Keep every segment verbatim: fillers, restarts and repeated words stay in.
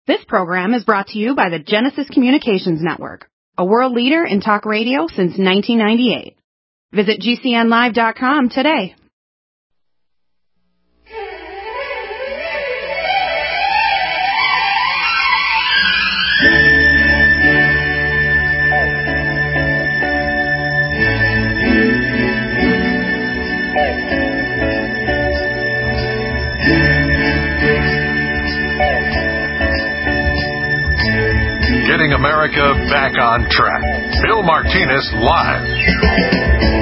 This program is brought to you by the Genesis Communications Network, a world leader in talk radio since nineteen ninety-eight. Visit G C N live dot com today. Getting America back on track. Bill Martinez live.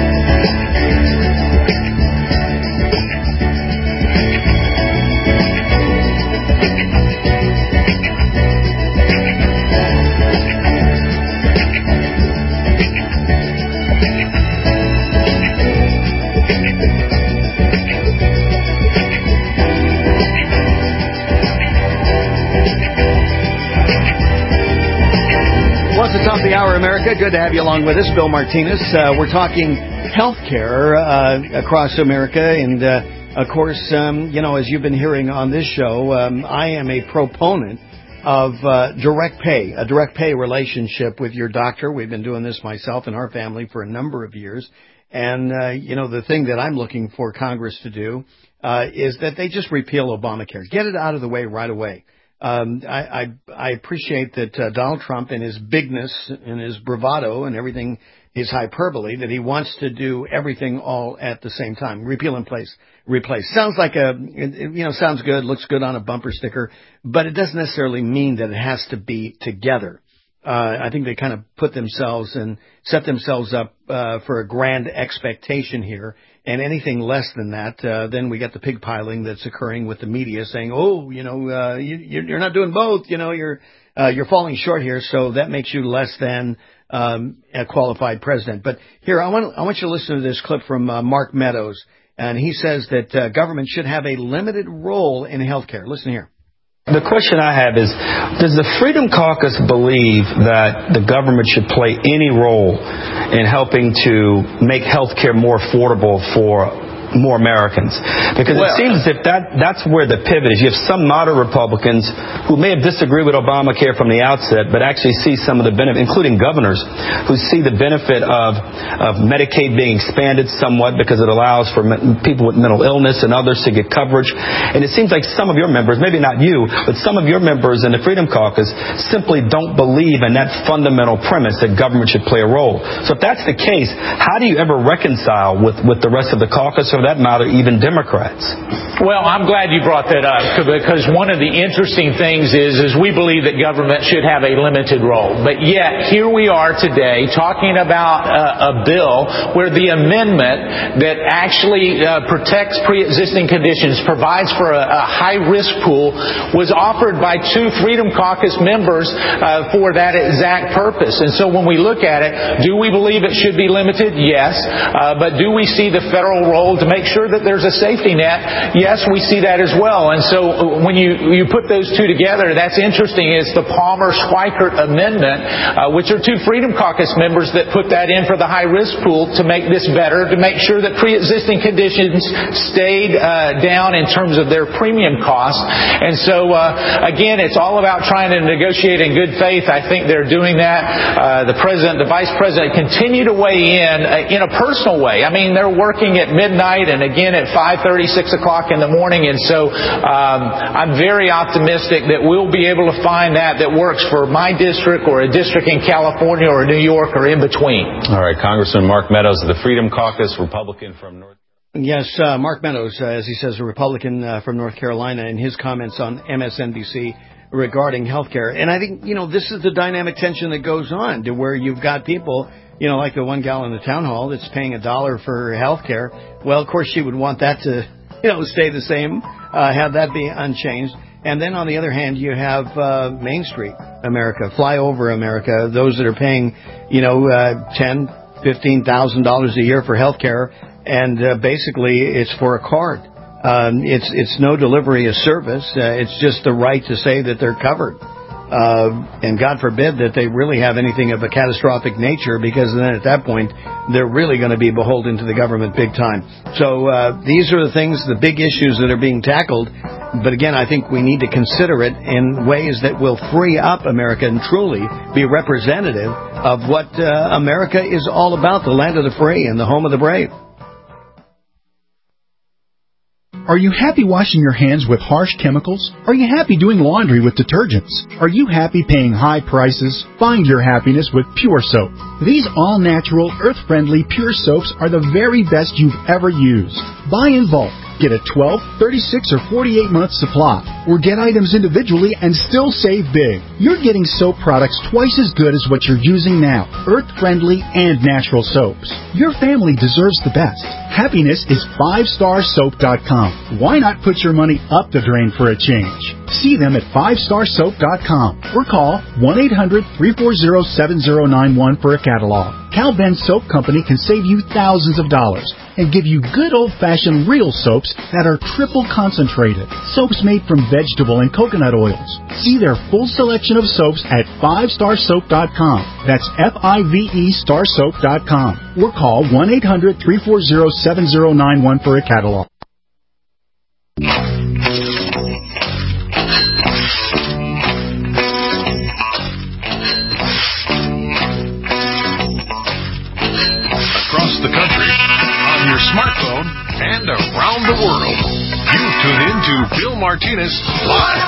It's the top of the hour, America. Good to have you along with us, Bill Martinez. Uh, we're talking health care uh, across America. And, uh, of course, um, you know, as you've been hearing on this show, um, I am a proponent of uh, direct pay, a direct pay relationship with your doctor. We've been doing this myself and our family for a number of years. And, uh, you know, the thing that I'm looking for Congress to do uh, is that they just repeal Obamacare. Get it out of the way right away. Um, I, I, I appreciate that uh, Donald Trump and his bigness and his bravado and everything, his hyperbole, that he wants to do everything all at the same time. Repeal and place, replace. Sounds like a, you know, sounds good, looks good on a bumper sticker, but it doesn't necessarily mean that it has to be together. Uh, I think they kind of put themselves and set themselves up uh, for a grand expectation here. And anything less than that, uh, then we get the pig piling that's occurring with the media saying, oh, you know, uh, you, you're not doing both. You know, you're uh, you're falling short here. So that makes you less than um, a qualified president. But here, I want I want you to listen to this clip from uh, Mark Meadows. And he says that uh, government should have a limited role in health care. Listen here. The question I have is, does the Freedom Caucus believe that the government should play any role in helping to make health care more affordable for more Americans? Because well, it seems as if that, that's where the pivot is. You have some moderate Republicans who may have disagreed with Obamacare from the outset, but actually see some of the benefit, including governors, who see the benefit of, of Medicaid being expanded somewhat because it allows for people with mental illness and others to get coverage. And it seems like some of your members, maybe not you, but some of your members in the Freedom Caucus simply don't believe in that fundamental premise that government should play a role. So if that's the case, how do you ever reconcile with, with the rest of the caucus, or that matter, even Democrats? Well, I'm glad you brought that up, because one of the interesting things is, is we believe that government should have a limited role. But yet, here we are today talking about a, a bill where the amendment that actually uh, protects pre-existing conditions, provides for a, a high-risk pool, was offered by two Freedom Caucus members uh, for that exact purpose. And so when we look at it, do we believe it should be limited? Yes. Uh, but do we see the federal role to make sure that there's a safety net? Yes, we see that as well. And so when you, you put those two together, that's interesting. It's the Palmer-Schweikert Amendment, uh, which are two Freedom Caucus members that put that in for the high-risk pool to make this better, to make sure that pre-existing conditions stayed uh, down in terms of their premium costs. And so, uh, again, it's all about trying to negotiate in good faith. I think they're doing that. Uh, the President, the Vice President continue to weigh in uh, in a personal way. I mean, they're working at midnight and again at five thirty, six o'clock in the morning. And so um, I'm very optimistic that we'll be able to find that that works for my district or a district in California or New York or in between. All right, Congressman Mark Meadows of the Freedom Caucus, Republican from North Yes, uh, Mark Meadows, uh, as he says, a Republican uh, from North Carolina, in his comments on M S N B C regarding health care. And I think, you know, this is the dynamic tension that goes on, to where you've got people, you know, like the one gal in the town hall that's paying a dollar for health care. Well, of course, she would want that to, you know, stay the same, uh, have that be unchanged. And then on the other hand, you have uh, Main Street America, flyover America, those that are paying, you know, uh, ten, fifteen thousand dollars a year for health care. And uh, basically, it's for a card. Um, it's it's no delivery of service. Uh, it's just the right to say that they're covered. uh, and God forbid that they really have anything of a catastrophic nature, because then at that point they're really going to be beholden to the government big time. So uh, these are the things, the big issues that are being tackled. But again, I think we need to consider it in ways that will free up America and truly be representative of what uh, America is all about, the land of the free and the home of the brave. Are you happy washing your hands with harsh chemicals? Are you happy doing laundry with detergents? Are you happy paying high prices? Find your happiness with Pure Soap. These all-natural, earth-friendly Pure Soaps are the very best you've ever used. Buy in bulk. Get a twelve, thirty-six, or forty-eight month supply, or get items individually and still save big. You're getting soap products twice as good as what you're using now, earth-friendly and natural soaps. Your family deserves the best. Happiness is five star soap dot com. Why not put your money up the drain for a change? See them at five star soap dot com or call one eight hundred, three four zero, seven zero nine one for a catalog. Cal Ben Soap Company can save you thousands of dollars and give you good old-fashioned real soaps that are triple concentrated. Soaps made from vegetable and coconut oils. See their full selection of soaps at five star soap dot com. That's F I V E star soap dot com. Or call one eight hundred, three four zero, seven zero nine one for a catalog. Across the country, on your smartphone, and around the world. You tune in to Bill Martinez Live.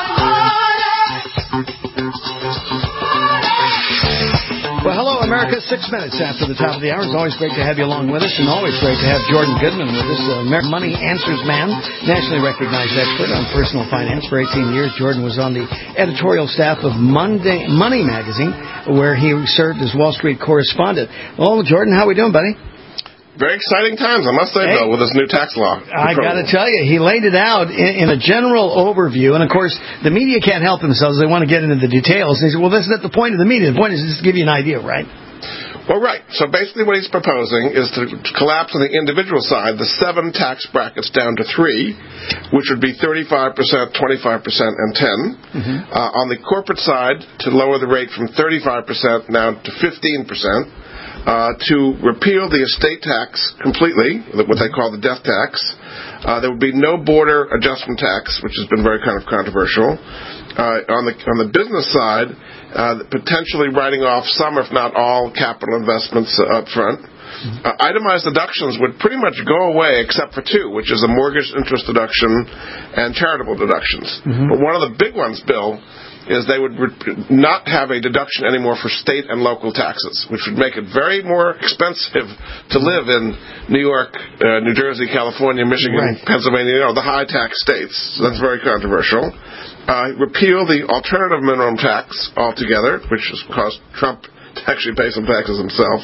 Well, hello, America. Six minutes after the top of the hour. It's always great to have you along with us, and always great to have Jordan Goodman with us, uh, Money Answers man, nationally recognized expert on personal finance. For eighteen years, Jordan was on the editorial staff of Monday, Money Magazine, where he served as Wall Street correspondent. Well, Jordan, how we doing, buddy? Very exciting times, I must say, hey, Bill, with this new tax law. I got to tell you, he laid it out in, in a general overview. And, of course, the media can't help themselves. They want to get into the details. They say, well, that's not the point of the media. The point is just to give you an idea, right? Well, right. So basically what he's proposing is to collapse on the individual side the seven tax brackets down to three, which would be thirty-five percent, twenty-five percent, and ten. Mm-hmm. Uh, on the corporate side, to lower the rate from thirty-five percent now to fifteen percent. Uh, to repeal the estate tax completely, what they call the death tax. Uh, there would be no border adjustment tax, which has been very kind of controversial. Uh, on the on the business side, uh, potentially writing off some, if not all, capital investments uh, up front. Uh, itemized deductions would pretty much go away except for two, which is a mortgage interest deduction and charitable deductions. Mm-hmm. But one of the big ones, Bill, is they would re- not have a deduction anymore for state and local taxes, which would make it very more expensive to live in New York, uh, New Jersey, California, Michigan, right. Pennsylvania, you know, the high tax states. So that's very controversial. Uh, repeal the alternative minimum tax altogether, which has caused Trump to actually pay some taxes himself.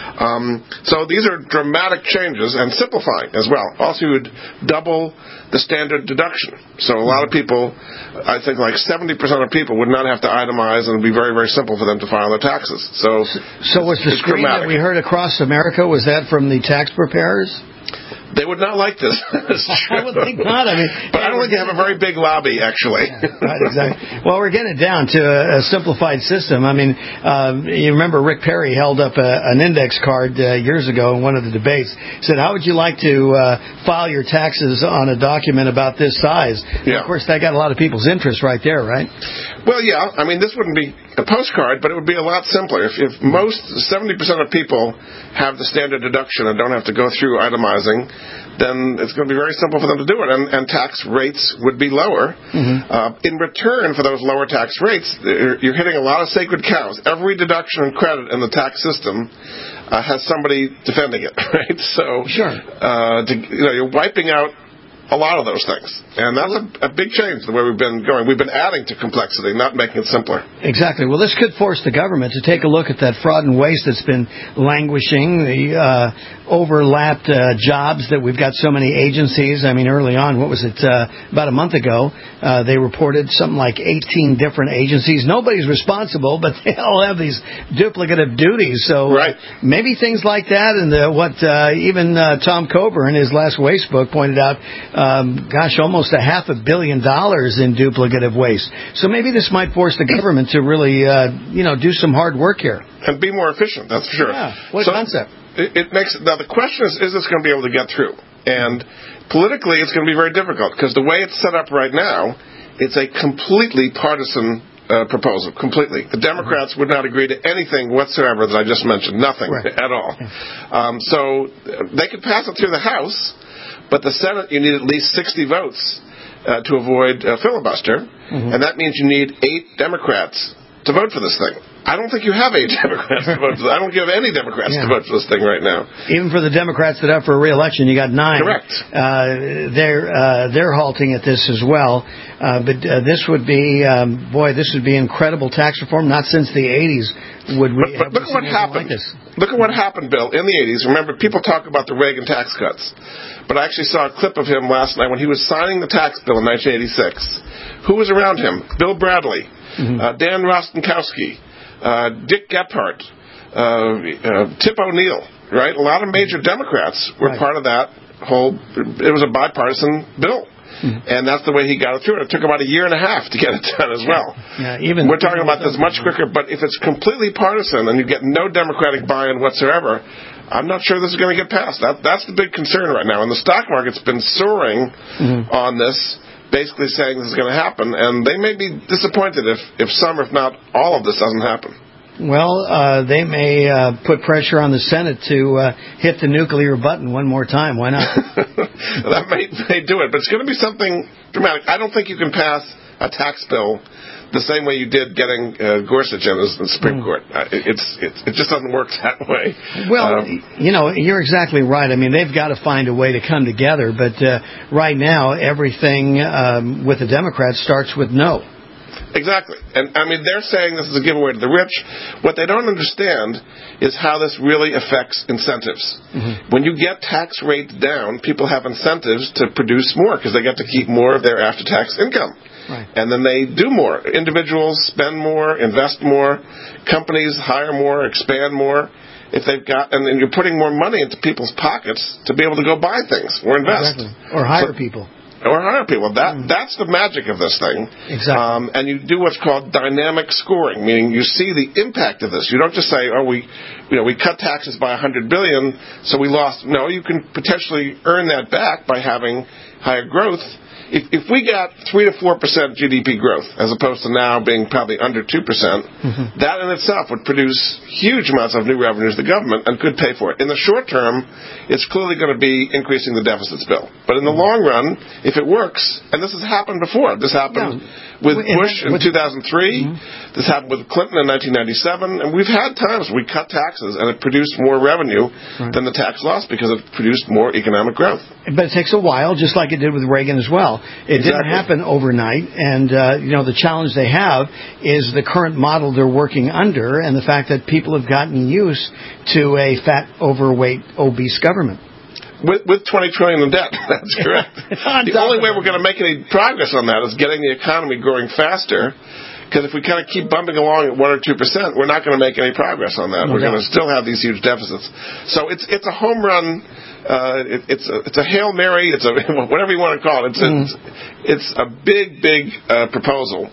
Um, so these are dramatic changes and simplifying as well. Also, you would double the standard deduction. So a lot of people, I think like seventy percent of people would not have to itemize, and it would be very, very simple for them to file their taxes. So, so was the scream that we heard across America, was that from the tax preparers? They would not like this. I would think not. I mean, but I don't think they have a very big lobby, actually. Yeah, right, exactly. Well, we're getting it down to a, a simplified system. I mean, uh, you remember Rick Perry held up a, an index card uh, years ago in one of the debates. Said, "How would you like to uh, file your taxes on a document about this size?" Yeah. Of course, that got a lot of people's interest right there, right? Well, yeah. I mean, this wouldn't be a postcard, but it would be a lot simpler. If, if most seventy percent of people have the standard deduction and don't have to go through itemizing, then it's going to be very simple for them to do it, and, and tax rates would be lower. Mm-hmm. Uh, in return for those lower tax rates, you're hitting a lot of sacred cows. Every deduction and credit in the tax system uh, has somebody defending it, right? So, sure. uh, to, you know, you're wiping out a lot of those things. And that's a, a big change the way we've been going. We've been adding to complexity, not making it simpler. Exactly. Well, this could force the government to take a look at that fraud and waste that's been languishing, the uh, overlapped uh, jobs that we've got so many agencies. I mean, early on, what was it, uh, about a month ago, uh, they reported something like eighteen different agencies. Nobody's responsible, but they all have these duplicative duties. So right. uh, maybe things like that, and the, what uh, even uh, Tom Coburn in his last waste book pointed out, um, gosh, almost a half a billion dollars in duplicative waste. So maybe this might force the government to really, uh, you know, do some hard work here. And be more efficient, that's for sure. Yeah, what so concept? It, it makes, now the question is, is this going to be able to get through? And politically, it's going to be very difficult, because the way it's set up right now, it's a completely partisan Uh, proposal, completely. The Democrats would not agree to anything whatsoever that I just mentioned. Nothing right. at all. Um, so they could pass it through the House, but the Senate, you need at least sixty votes uh, to avoid uh, filibuster, mm-hmm. and that means you need eight Democrats to vote for this thing. I don't think you have eight Democrats to vote for this. I don't give any Democrats yeah. to vote for this thing right now. Even for the Democrats that are up for re-election, you got nine. Correct. Uh, they're uh, they're halting at this as well. Uh, but uh, this would be, um, boy, this would be incredible tax reform. Not since the eighties would we. But, but look at what happened. Like look at what happened, Bill, in the eighties. Remember, people talk about the Reagan tax cuts, but I actually saw a clip of him last night when he was signing the tax bill in nineteen eighty-six. Who was around him? Bill Bradley, mm-hmm. uh, Dan Rostenkowski. Uh, Dick Gephardt, uh, uh, Tip O'Neill, right? A lot of major Democrats were right. part of that whole, it was a bipartisan bill. Mm-hmm. And that's the way he got it through. It took about a year and a half to get it done as well. Yeah, even We're talking about this much quicker, but if it's completely partisan and you get no Democratic buy-in whatsoever, I'm not sure this is going to get passed. That, that's the big concern right now. And the stock market's been soaring mm-hmm. on this, basically saying this is going to happen, and they may be disappointed if, if some, if not all of this doesn't happen. Well, uh, they may uh, put pressure on the Senate to uh, hit the nuclear button one more time. Why not? That may, may do it, but it's going to be something dramatic. I don't think you can pass a tax bill the same way you did getting uh, Gorsuch in the Supreme Court. Uh, it, it's, it's, it just doesn't work that way. Well, um, you know, you're exactly right. I mean, they've got to find a way to come together, but uh, right now, everything um, with the Democrats starts with no. Exactly. And, I mean, they're saying this is a giveaway to the rich. What they don't understand is how this really affects incentives. Mm-hmm. When you get tax rates down, people have incentives to produce more because they get to keep more of their after-tax income. Right. And then they do more. Individuals spend more, invest more. Companies hire more, expand more. If they've got, and then you're putting more money into people's pockets to be able to go buy things or invest. Exactly. Or hire so, people. Or hire people. That mm. That's the magic of this thing. Exactly. Um, and you do what's called dynamic scoring, meaning you see the impact of this. You don't just say, oh, we, you know, we cut taxes by one hundred billion dollars, so we lost. No, you can potentially earn that back by having higher growth. If, if we got three to four percent G D P growth, as opposed to now being probably under two percent, mm-hmm. that in itself would produce huge amounts of new revenues to the government and could pay for it. In the short term, it's clearly going to be increasing the deficits bill. But in the mm-hmm. long run, if it works, and this has happened before, this happened yeah. with Bush in with, two thousand three, mm-hmm. this happened with Clinton in nineteen ninety-seven, and we've had times we cut taxes and it produced more revenue right. than the tax loss because it produced more economic growth. But it takes a while, just like it did with Reagan as well. It exactly. didn't happen overnight, and uh, you know the challenge they have is the current model they're working under, and the fact that people have gotten used to a fat, overweight, obese government. With, with twenty trillion dollars in debt, that's correct. The only way we're going to make any progress on that is getting the economy growing faster. Because if we kind of keep bumping along at one or two percent, we're not going to make any progress on that. No we're doubt. going to still have these huge deficits. So it's it's a home run. Uh, it, it's a, it's a Hail Mary. It's a whatever you want to call it. It's mm. it's, it's a big big uh, proposal.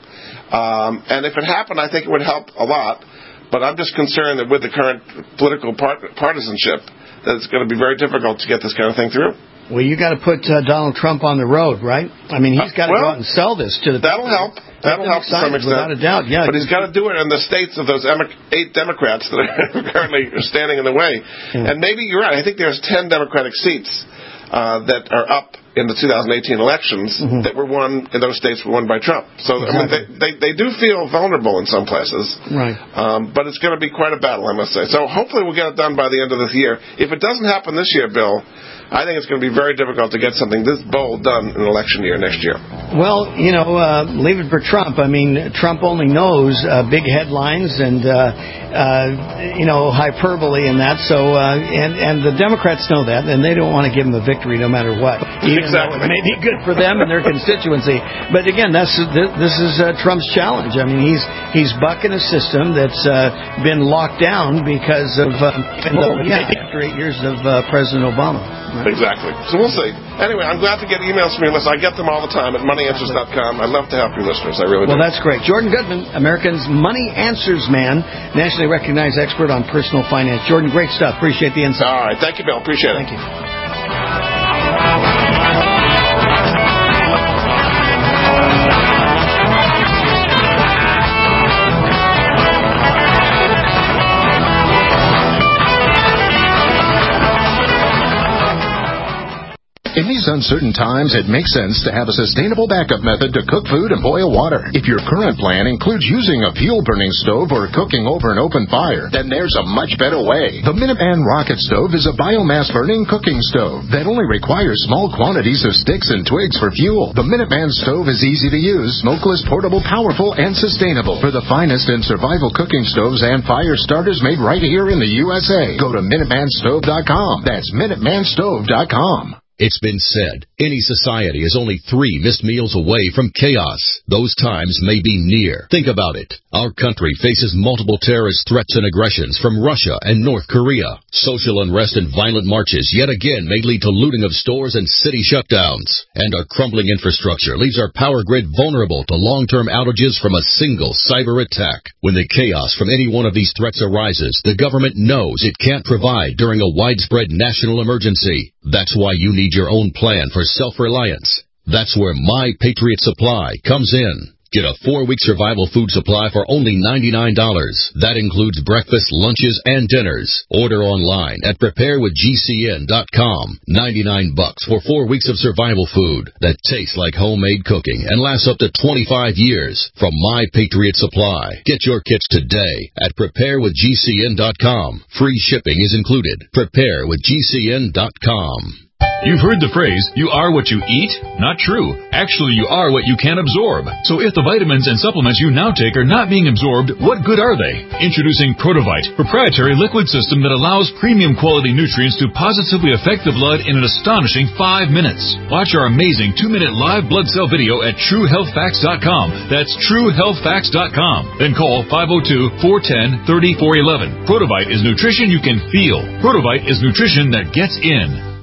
Um, and if it happened, I think it would help a lot. But I'm just concerned that with the current political part, partisanship, that it's going to be very difficult to get this kind of thing through. Well, you got to put uh, Donald Trump on the road, right? I mean, he's got to uh, well, go out and sell this to the that'll people. help. That'll help to some extent. Without a doubt, yeah. But he's got to do it in the states of those eight Democrats that are currently standing in the way. Yeah. And maybe you're right. I think there's ten Democratic seats uh, that are up in the two thousand eighteen elections mm-hmm. that were won in those states were won by Trump. So exactly. I mean, they, they they do feel vulnerable in some places. Right. Um, but it's going to be quite a battle, I must say. So hopefully we'll get it done by the end of this year. If it doesn't happen this year, Bill, I think it's going to be very difficult to get something this bold done in an election year next year. Well, you know, uh, leave it for Trump. I mean, Trump only knows uh, big headlines and, uh, uh, you know, hyperbole and that. So, uh, and, and the Democrats know that, and they don't want to give him a victory no matter what. Even exactly. It may be good for them and their constituency. But again, that's this is uh, Trump's challenge. I mean, he's he's bucking a system that's uh, been locked down because of uh, oh, yeah, after eight years of uh, President Obama. Right? Exactly. So we'll see. Anyway, I'm glad to get emails from you, listeners. I get them all the time at money answers dot com. I'd love to help you, listeners. I really do. Well, that's great. Jordan Goodman, American's Money Answers man, nationally recognized expert on personal finance. Jordan, great stuff. Appreciate the insight. All right. Thank you, Bill. Appreciate it. Thank you. In these uncertain times, it makes sense to have a sustainable backup method to cook food and boil water. If your current plan includes using a fuel-burning stove or cooking over an open fire, then there's a much better way. The Minuteman Rocket Stove is a biomass-burning cooking stove that only requires small quantities of sticks and twigs for fuel. The Minuteman Stove is easy to use, smokeless, portable, powerful, and sustainable. For the finest in survival cooking stoves and fire starters made right here in the U S A, go to Minuteman Stove dot com. That's Minuteman Stove dot com. It's been said, any society is only three missed meals away from chaos. Those times may be near. Think about it. Our country faces multiple terrorist threats and aggressions from Russia and North Korea. Social unrest and violent marches yet again may lead to looting of stores and city shutdowns. And our crumbling infrastructure leaves our power grid vulnerable to long-term outages from a single cyber attack. When the chaos from any one of these threats arises, the government knows it can't provide during a widespread national emergency. That's why you need your own plan for self-reliance. That's where My Patriot Supply comes in. Get a four-week survival food supply for only ninety-nine dollars. That includes breakfast, lunches, and dinners. Order online at prepare with G C N dot com. ninety-nine bucks for four weeks of survival food that tastes like homemade cooking and lasts up to twenty-five years from My Patriot Supply. Get your kits today at prepare with G C N dot com. Free shipping is included. prepare with G C N dot com. You've heard the phrase, you are what you eat? Not true. Actually, you are what you can absorb. So if the vitamins and supplements you now take are not being absorbed, what good are they? Introducing Protovite, proprietary liquid system that allows premium quality nutrients to positively affect the blood in an astonishing five minutes. Watch our amazing two-minute live blood cell video at true health facts dot com. That's true health facts dot com. Then call five oh two, four one oh, three four one one. Protovite is nutrition you can feel. Protovite is nutrition that gets in.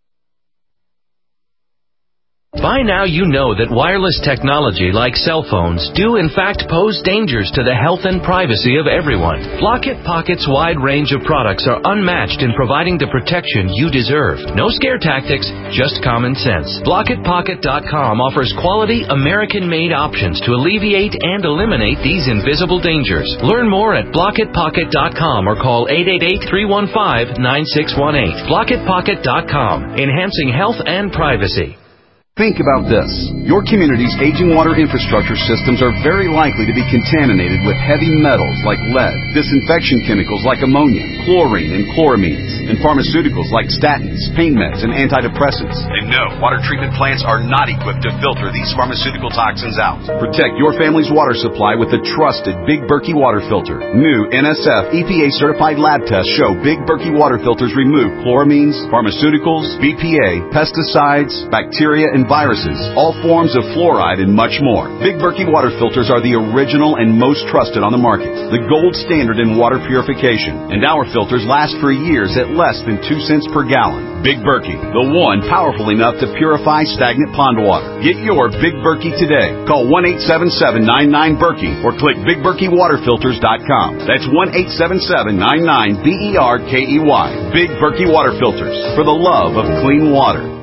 By now you know that wireless technology like cell phones do in fact pose dangers to the health and privacy of everyone. Blockit Pocket's wide range of products are unmatched in providing the protection you deserve. No scare tactics, just common sense. Blockit Pocket dot com offers quality American-made options to alleviate and eliminate these invisible dangers. Learn more at Blockit Pocket dot com or call eight eight eight, three one five, nine six one eight. Blockit Pocket dot com, enhancing health and privacy. Think about this. Your community's aging water infrastructure systems are very likely to be contaminated with heavy metals like lead, disinfection chemicals like ammonia, chlorine and chloramines, and pharmaceuticals like statins, pain meds, and antidepressants. And no, water treatment plants are not equipped to filter these pharmaceutical toxins out. Protect your family's water supply with the trusted Big Berkey water filter. New N S F E P A-certified lab tests show Big Berkey water filters remove chloramines, pharmaceuticals, B P A, pesticides, bacteria, and viruses, all forms of fluoride, and much more. Big Berkey water filters are the original and most trusted on the market, the gold standard in water purification, and our filters last for years at less than two cents per gallon. Big Berkey, the one powerful enough to purify stagnant pond water. Get your Big Berkey today. Call one eight seven seven, nine nine, Berkey or click big berkey water filters dot com. That's one eight seven seven, nine nine, B E R K E Y. Big Berkey water filters, for the love of clean water.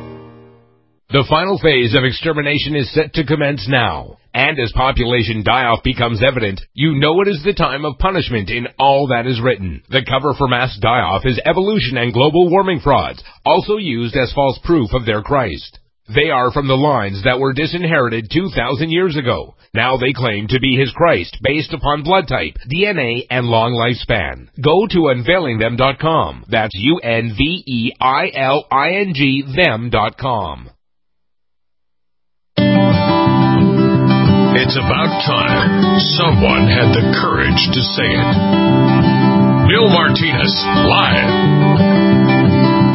The final phase of extermination is set to commence now. And as population die-off becomes evident, you know it is the time of punishment in all that is written. The cover for mass die-off is evolution and global warming frauds, also used as false proof of their Christ. They are from the lines that were disinherited two thousand years ago. Now they claim to be his Christ based upon blood type, D N A, and long lifespan. Go to unveiling them dot com. That's U N V E I L I N G them dot com. It's about time someone had the courage to say it. Bill Martinez, live.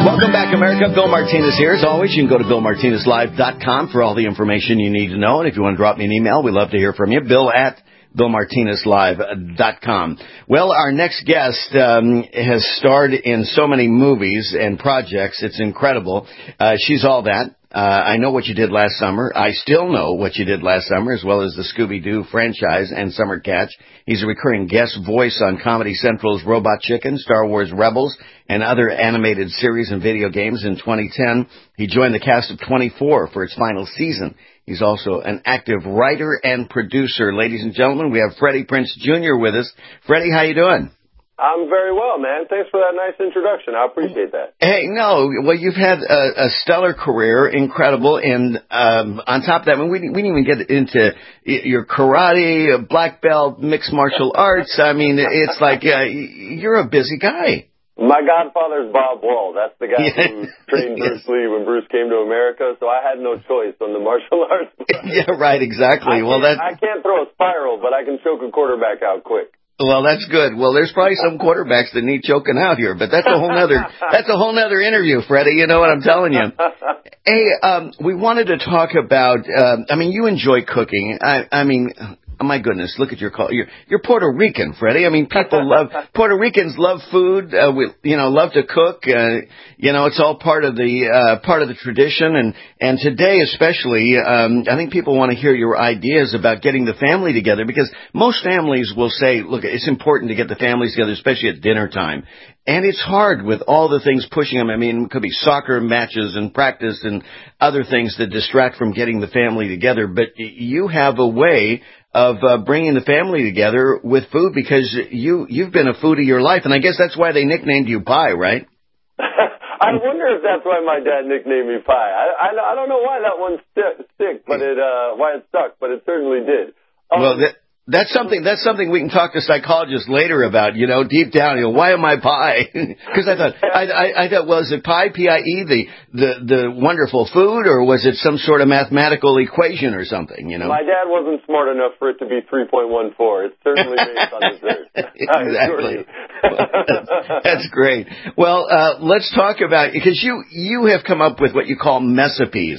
Welcome back, America. Bill Martinez here. As always, you can go to bill martinez live dot com for all the information you need to know. And if you want to drop me an email, we'd love to hear from you. Bill at bill martinez live dot com. Well, our next guest um, has starred in so many movies and projects. It's incredible. Uh, she's all that. Uh, I know what you did last summer. I still know what you did last summer, as well as the Scooby-Doo franchise and Summer Catch. He's a recurring guest voice on Comedy Central's Robot Chicken, Star Wars Rebels, and other animated series and video games. In twenty ten, he joined the cast of twenty-four for its final season. He's also an active writer and producer. Ladies and gentlemen, we have Freddie Prinze Junior with us. Freddie, how you doing? I'm very well, man. Thanks for that nice introduction. I appreciate that. Hey, no, well, you've had a, a stellar career, incredible, and um, on top of that, I mean, we, we didn't even get into your karate, black belt, mixed martial arts. I mean, it's like uh, you're a busy guy. My godfather's Bob Wall. That's the guy yeah. who trained Bruce yes. Lee when Bruce came to America, so I had no choice on the martial arts. Yeah, right, exactly. I well, that I can't throw a spiral, but I can choke a quarterback out quick. Well, that's good. Well, there's probably some quarterbacks that need choking out here, but that's a whole nother, that's a whole nother interview, Freddie. You know what I'm telling you? Hey, um, we wanted to talk about, uh, I mean, you enjoy cooking. I, I mean, oh my goodness, look at your call. You're, you're Puerto Rican, Freddie. I mean, people love, Puerto Ricans love food. Uh, we, you know, love to cook. Uh, you know, it's all part of the, uh, part of the tradition. And, and today especially, um, I think people want to hear your ideas about getting the family together, because most families will say, look, it's important to get the families together, especially at dinner time. And it's hard with all the things pushing them. I mean, it could be soccer matches and practice and other things that distract from getting the family together. But you have a way of uh, bringing the family together with food, because you, you've been a foodie your life. And I guess that's why they nicknamed you Pie, right? I wonder if that's why my dad nicknamed me Pie. I, I, I don't know why that one st- stick, but it, uh, why it stuck, but it certainly did. Um, well, that, That's something, that's something we can talk to psychologists later about, you know, deep down, you know, why am I pie? Because I thought, I, I, I thought, was it pie, P I E, the, the, the wonderful food, or was it some sort of mathematical equation or something, you know? My dad wasn't smart enough for it to be three point one four. It's certainly based on dessert. Exactly. Well, that's great. Well, uh, let's talk about, because you, you have come up with what you call messipes,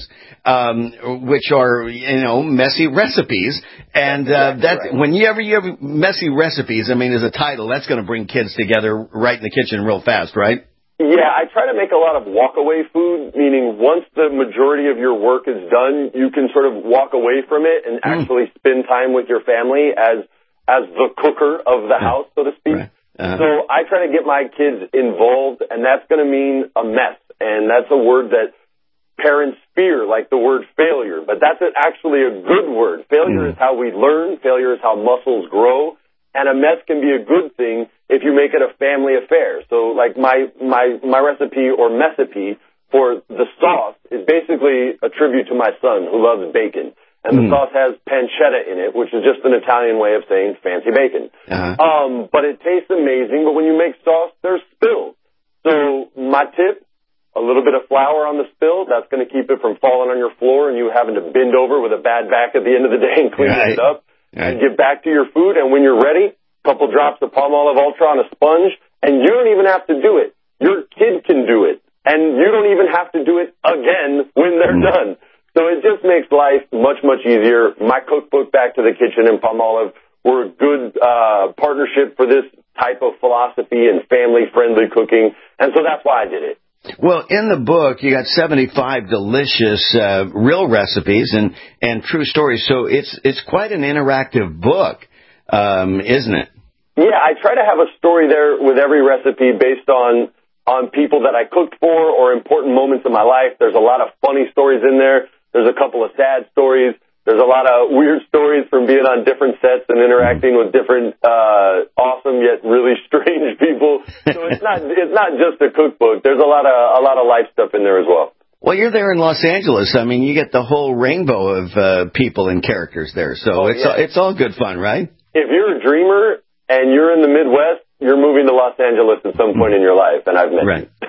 um, which are, you know, messy recipes. And, uh, that's, right. When you ever, you have messy recipes, I mean, as a title, that's going to bring kids together right in the kitchen real fast, right? Yeah, I try to make a lot of walk-away food, meaning once the majority of your work is done, you can sort of walk away from it and mm. actually spend time with your family as as the cooker of the house, so to speak. Right. Uh-huh. So I try to get my kids involved, and that's going to mean a mess. And that's a word that parents fear, like the word failure, but that's actually a good word. Failure mm. is how we learn. Failure is how muscles grow. And a mess can be a good thing if you make it a family affair. So, like, my, my, my recipe or messipe for the sauce is basically a tribute to my son who loves bacon. And the mm. sauce has pancetta in it, which is just an Italian way of saying fancy bacon. Uh-huh. Um, but it tastes amazing, but when you make sauce, there's spills. So my tip, a little bit of flour on the spill, that's going to keep it from falling on your floor and you having to bend over with a bad back at the end of the day and clean right. it up. Right. And get back to your food, and when you're ready, a couple drops of Palmolive Ultra on a sponge, and you don't even have to do it. Your kid can do it, and you don't even have to do it again when they're mm. done. So it just makes life much, much easier. My cookbook, Back to the Kitchen, and Palmolive were a good uh, partnership for this type of philosophy and family-friendly cooking, and so that's why I did it. Well, in the book, you got seventy-five delicious uh, real recipes and, and true stories, so it's it's quite an interactive book, um, isn't it? Yeah, I try to have a story there with every recipe based on, on people that I cooked for or important moments in my life. There's a lot of funny stories in there. There's a couple of sad stories. There's a lot of weird stories from being on different sets and interacting with different uh, awesome yet really strange people. So it's not it's not just a cookbook. There's a lot of a lot of life stuff in there as well. Well, you're there in Los Angeles. I mean, you get the whole rainbow of uh, people and characters there. So oh, it's yeah. it's all good fun, right? If you're a dreamer and you're in the Midwest, you're moving to Los Angeles at some point in your life, and I've met right. you.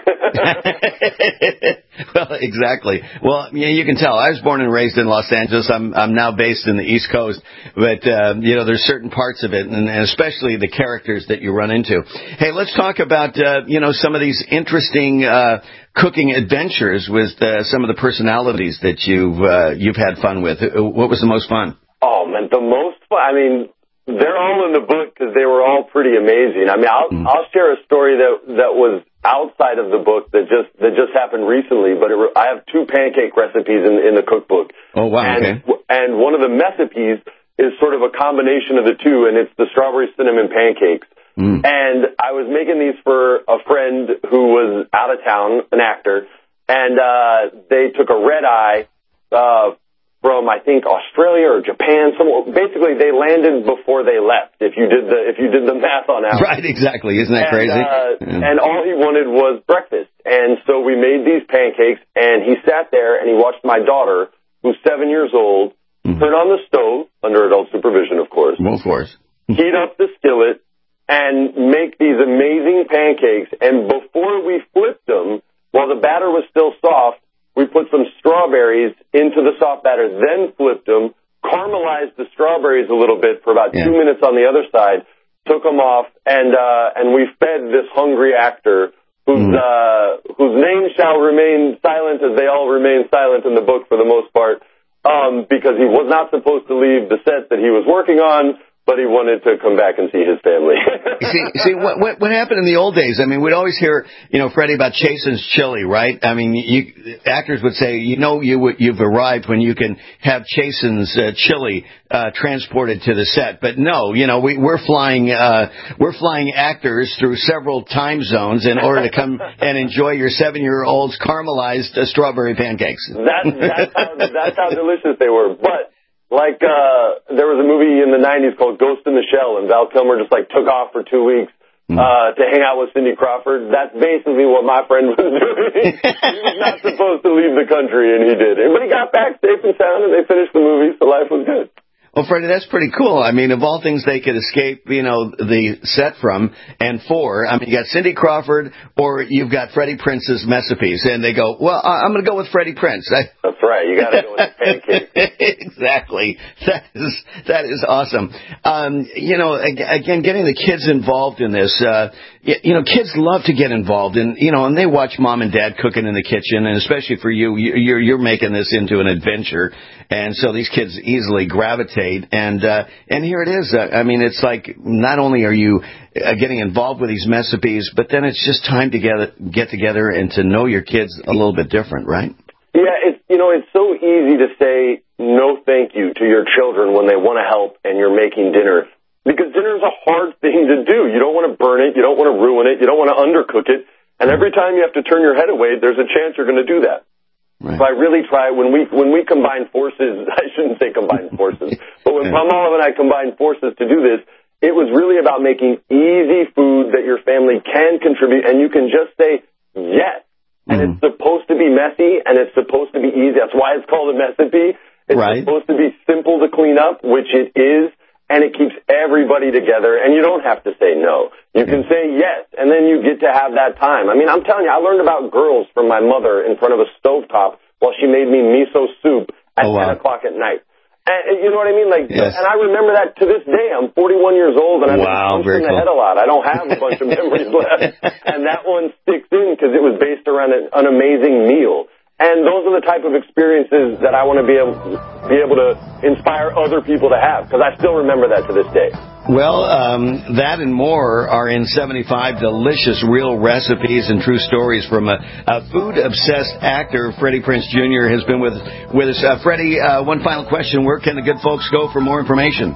Well, exactly. Well, yeah, you can tell. I was born and raised in Los Angeles. I'm I'm now based in the East Coast, but uh, you know, there's certain parts of it, and, and especially the characters that you run into. Hey, let's talk about uh, you know some of these interesting uh, cooking adventures with uh, some of the personalities that you've uh, you've had fun with. What was the most fun? Oh man, the most fun. I mean, they're all in the book because they were all pretty amazing. I mean, I'll mm. I'll share a story that that was outside of the book that just that just happened recently. But it, I have two pancake recipes in in the cookbook. Oh wow! And, okay. And one of the recipes is sort of a combination of the two, and it's the strawberry cinnamon pancakes. Mm. And I was making these for a friend who was out of town, an actor, and uh, they took a red eye. Uh, From I think Australia or Japan, somewhere. Basically, they landed before they left. If you did the if you did the math on that, right? Exactly. Isn't that and, crazy? Uh, yeah. And all he wanted was breakfast. And so we made these pancakes, and he sat there and he watched my daughter, who's seven years old, mm-hmm. turn on the stove under adult supervision, of course. Of course. Heat up the skillet and make these amazing pancakes. And before we flipped them, while the batter was still soft, we put some strawberries into the soft batter, then flipped them, caramelized the strawberries a little bit for about yeah. two minutes on the other side, took them off, and uh, and we fed this hungry actor whose mm. uh, whose name shall remain silent, as they all remain silent in the book for the most part, um, because he was not supposed to leave the set that he was working on, but he wanted to come back and see his family. see, see what, what what happened in the old days? I mean, we'd always hear, you know, Freddie, about Chasen's chili, right? I mean, you, actors would say, you know, you you've arrived when you can have Chasen's uh, chili uh, transported to the set. But no, you know, we, we're flying uh, we're flying actors through several time zones in order to come and enjoy your seven-year-old's caramelized uh, strawberry pancakes. That's that's how that's how delicious they were, but. Like, uh, there was a movie in the nineties called Ghost in the Shell, and Val Kilmer just, like, took off for two weeks, uh, to hang out with Cindy Crawford. That's basically what my friend was doing. He was not supposed to leave the country, and he did. But he got back safe and sound, and they finished the movie, so life was good. Well, Freddie, that's pretty cool. I mean, of all things they could escape, you know, the set from and for, I mean, you got Cindy Crawford or you've got Freddie Prince's recipes, and they go, well, I'm going to go with Freddie Prince. I... That's right. You got to go with pancakes. Exactly. That is that is awesome. Um, you know, again, getting the kids involved in this. Uh, you know, kids love to get involved, and you know, and they watch mom and dad cooking in the kitchen, and especially for you, you're you're making this into an adventure, and so these kids easily gravitate. And uh, and here it is. Uh, I mean, it's like not only are you uh, getting involved with these recipes, but then it's just time to get get together and to know your kids a little bit different, right? Yeah, it's you know, it's so easy to say no thank you to your children when they want to help and you're making dinner. Because dinner is a hard thing to do. You don't want to burn it. You don't want to ruin it. You don't want to undercook it. And every time you have to turn your head away, there's a chance you're going to do that. Right. So I really try, when we when we combine forces, I shouldn't say combine forces, but when Palmolive and I combined forces to do this, it was really about making easy food that your family can contribute, and you can just say yes. And mm. it's supposed to be messy, and it's supposed to be easy. That's why it's called a recipe. It's right. supposed to be simple to clean up, which it is. And it keeps everybody together, and you don't have to say no. You can say yes, and then you get to have that time. I mean, I'm telling you, I learned about girls from my mother in front of a stovetop while she made me miso soup at oh, wow. ten o'clock at night. And you know what I mean? Like, yes. And I remember that to this day. I'm forty-one years old, and I've wow, been punched in the cool. head a lot. I don't have a bunch of memories left. And that one sticks in because it was based around an, an amazing meal. And those are the type of experiences that I want to be able to, be able to inspire other people to have, because I still remember that to this day. Well, um, that and more are in seventy-five delicious real recipes and true stories from a, a food-obsessed actor. Freddie Prinze Junior has been with, with us. Uh, Freddie, uh, one final question. Where can the good folks go for more information?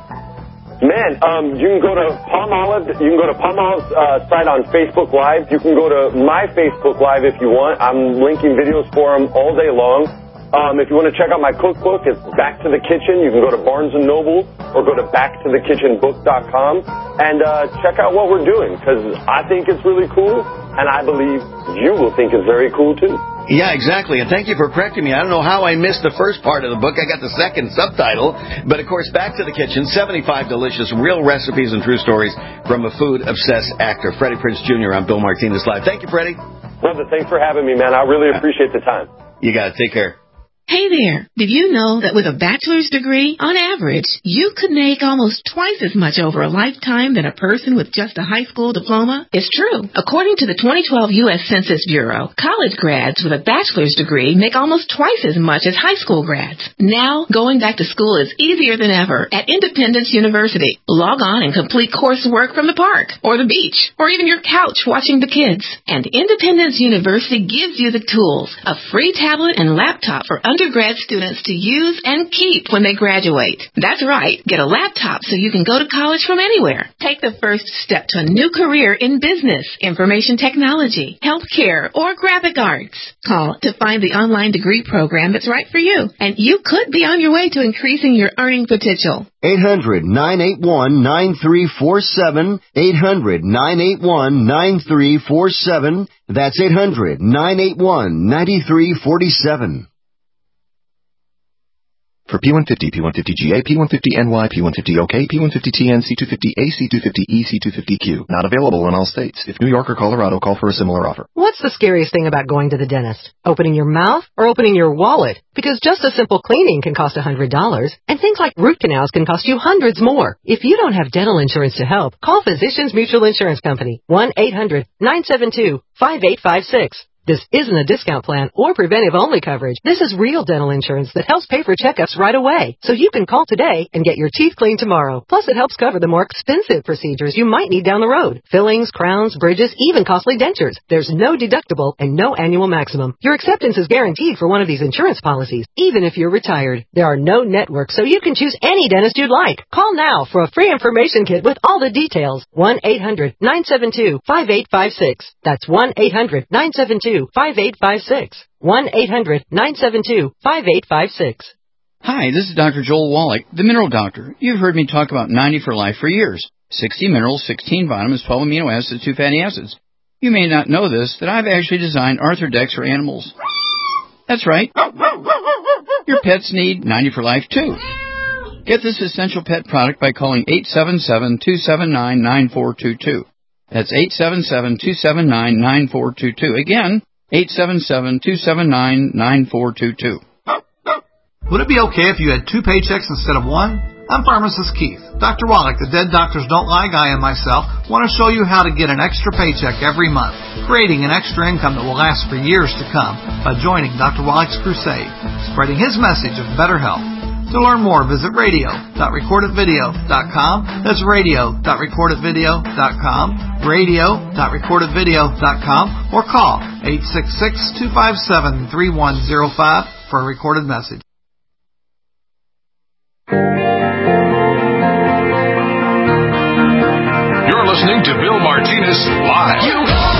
Man, um, you can go to Palmolive. You can go to Palmolive's uh, site on Facebook Live. You can go to my Facebook Live if you want. I'm linking videos for them all day long. Um, if you want to check out my cookbook, it's Back to the Kitchen. You can go to Barnes and Noble or go to back to the kitchen book dot com and uh, check out what we're doing, because I think it's really cool, and I believe you will think it's very cool too. Yeah, exactly. And thank you for correcting me. I don't know how I missed the first part of the book. I got the second subtitle. But, of course, Back to the Kitchen, seventy-five delicious real recipes and true stories from a food-obsessed actor. Freddie Prinze Junior I'm Bill Martinez Live. Thank you, Freddie. Brother, thanks for having me, man. I really appreciate the time. You got it. Take care. Hey there, did you know that with a bachelor's degree, on average, you could make almost twice as much over a lifetime than a person with just a high school diploma? It's true. According to the twenty twelve U S Census Bureau, college grads with a bachelor's degree make almost twice as much as high school grads. Now, going back to school is easier than ever at Independence University. Log on and complete coursework from the park, or the beach, or even your couch watching the kids. And Independence University gives you the tools, a free tablet and laptop for undergrad students to use and keep when they graduate. That's right. Get a laptop so you can go to college from anywhere. Take the first step to a new career in business, information technology, healthcare, or graphic arts. Call to find the online degree program that's right for you. And you could be on your way to increasing your earning potential. eight hundred, nine eight one, nine three four seven. eight hundred, nine eight one, nine three four seven. That's eight hundred, nine eight one, nine three four seven. For P one fifty, P one fifty G A, P one fifty N Y, P one fifty O K, P one fifty T N, C two fifty A, C two fifty E, C two fifty Q. Not available in all states. If New York or Colorado, call for a similar offer. What's the scariest thing about going to the dentist? Opening your mouth or opening your wallet? Because just a simple cleaning can cost one hundred dollars, and things like root canals can cost you hundreds more. If you don't have dental insurance to help, call Physicians Mutual Insurance Company, one eight hundred, nine seven two, five eight five six. This isn't a discount plan or preventive-only coverage. This is real dental insurance that helps pay for checkups right away. So you can call today and get your teeth cleaned tomorrow. Plus, it helps cover the more expensive procedures you might need down the road. Fillings, crowns, bridges, even costly dentures. There's no deductible and no annual maximum. Your acceptance is guaranteed for one of these insurance policies, even if you're retired. There are no networks, so you can choose any dentist you'd like. Call now for a free information kit with all the details. one eight hundred, nine seven two, five eight five six. That's one eight hundred, nine seven two, five eight five six. one eight hundred, nine seven two, five eight five six. Hi, this is Doctor Joel Wallach, the Mineral Doctor. You've heard me talk about ninety for Life for years. sixty minerals, sixteen vitamins, twelve amino acids, two fatty acids. You may not know this, that I've actually designed Arthrodex for animals. That's right. Your pets need ninety for Life too. Get this essential pet product by calling eight seven seven, two seven nine, nine four two two. That's eight seven seven, two seven nine, nine four two two. Again, eight seven seven, two seven nine, nine four two two. Would it be okay if you had two paychecks instead of one? I'm Pharmacist Keith. Doctor Wallach, the Dead Doctors Don't Lie guy, and myself want to show you how to get an extra paycheck every month, creating an extra income that will last for years to come by joining Doctor Wallach's crusade, spreading his message of better health. To learn more, visit radio dot record it video dot com. That's radio dot record it video dot com, radio dot record it video dot com, or call eight six six, two five seven, three one zero five for a recorded message. You're listening to Bill Martinez Live. You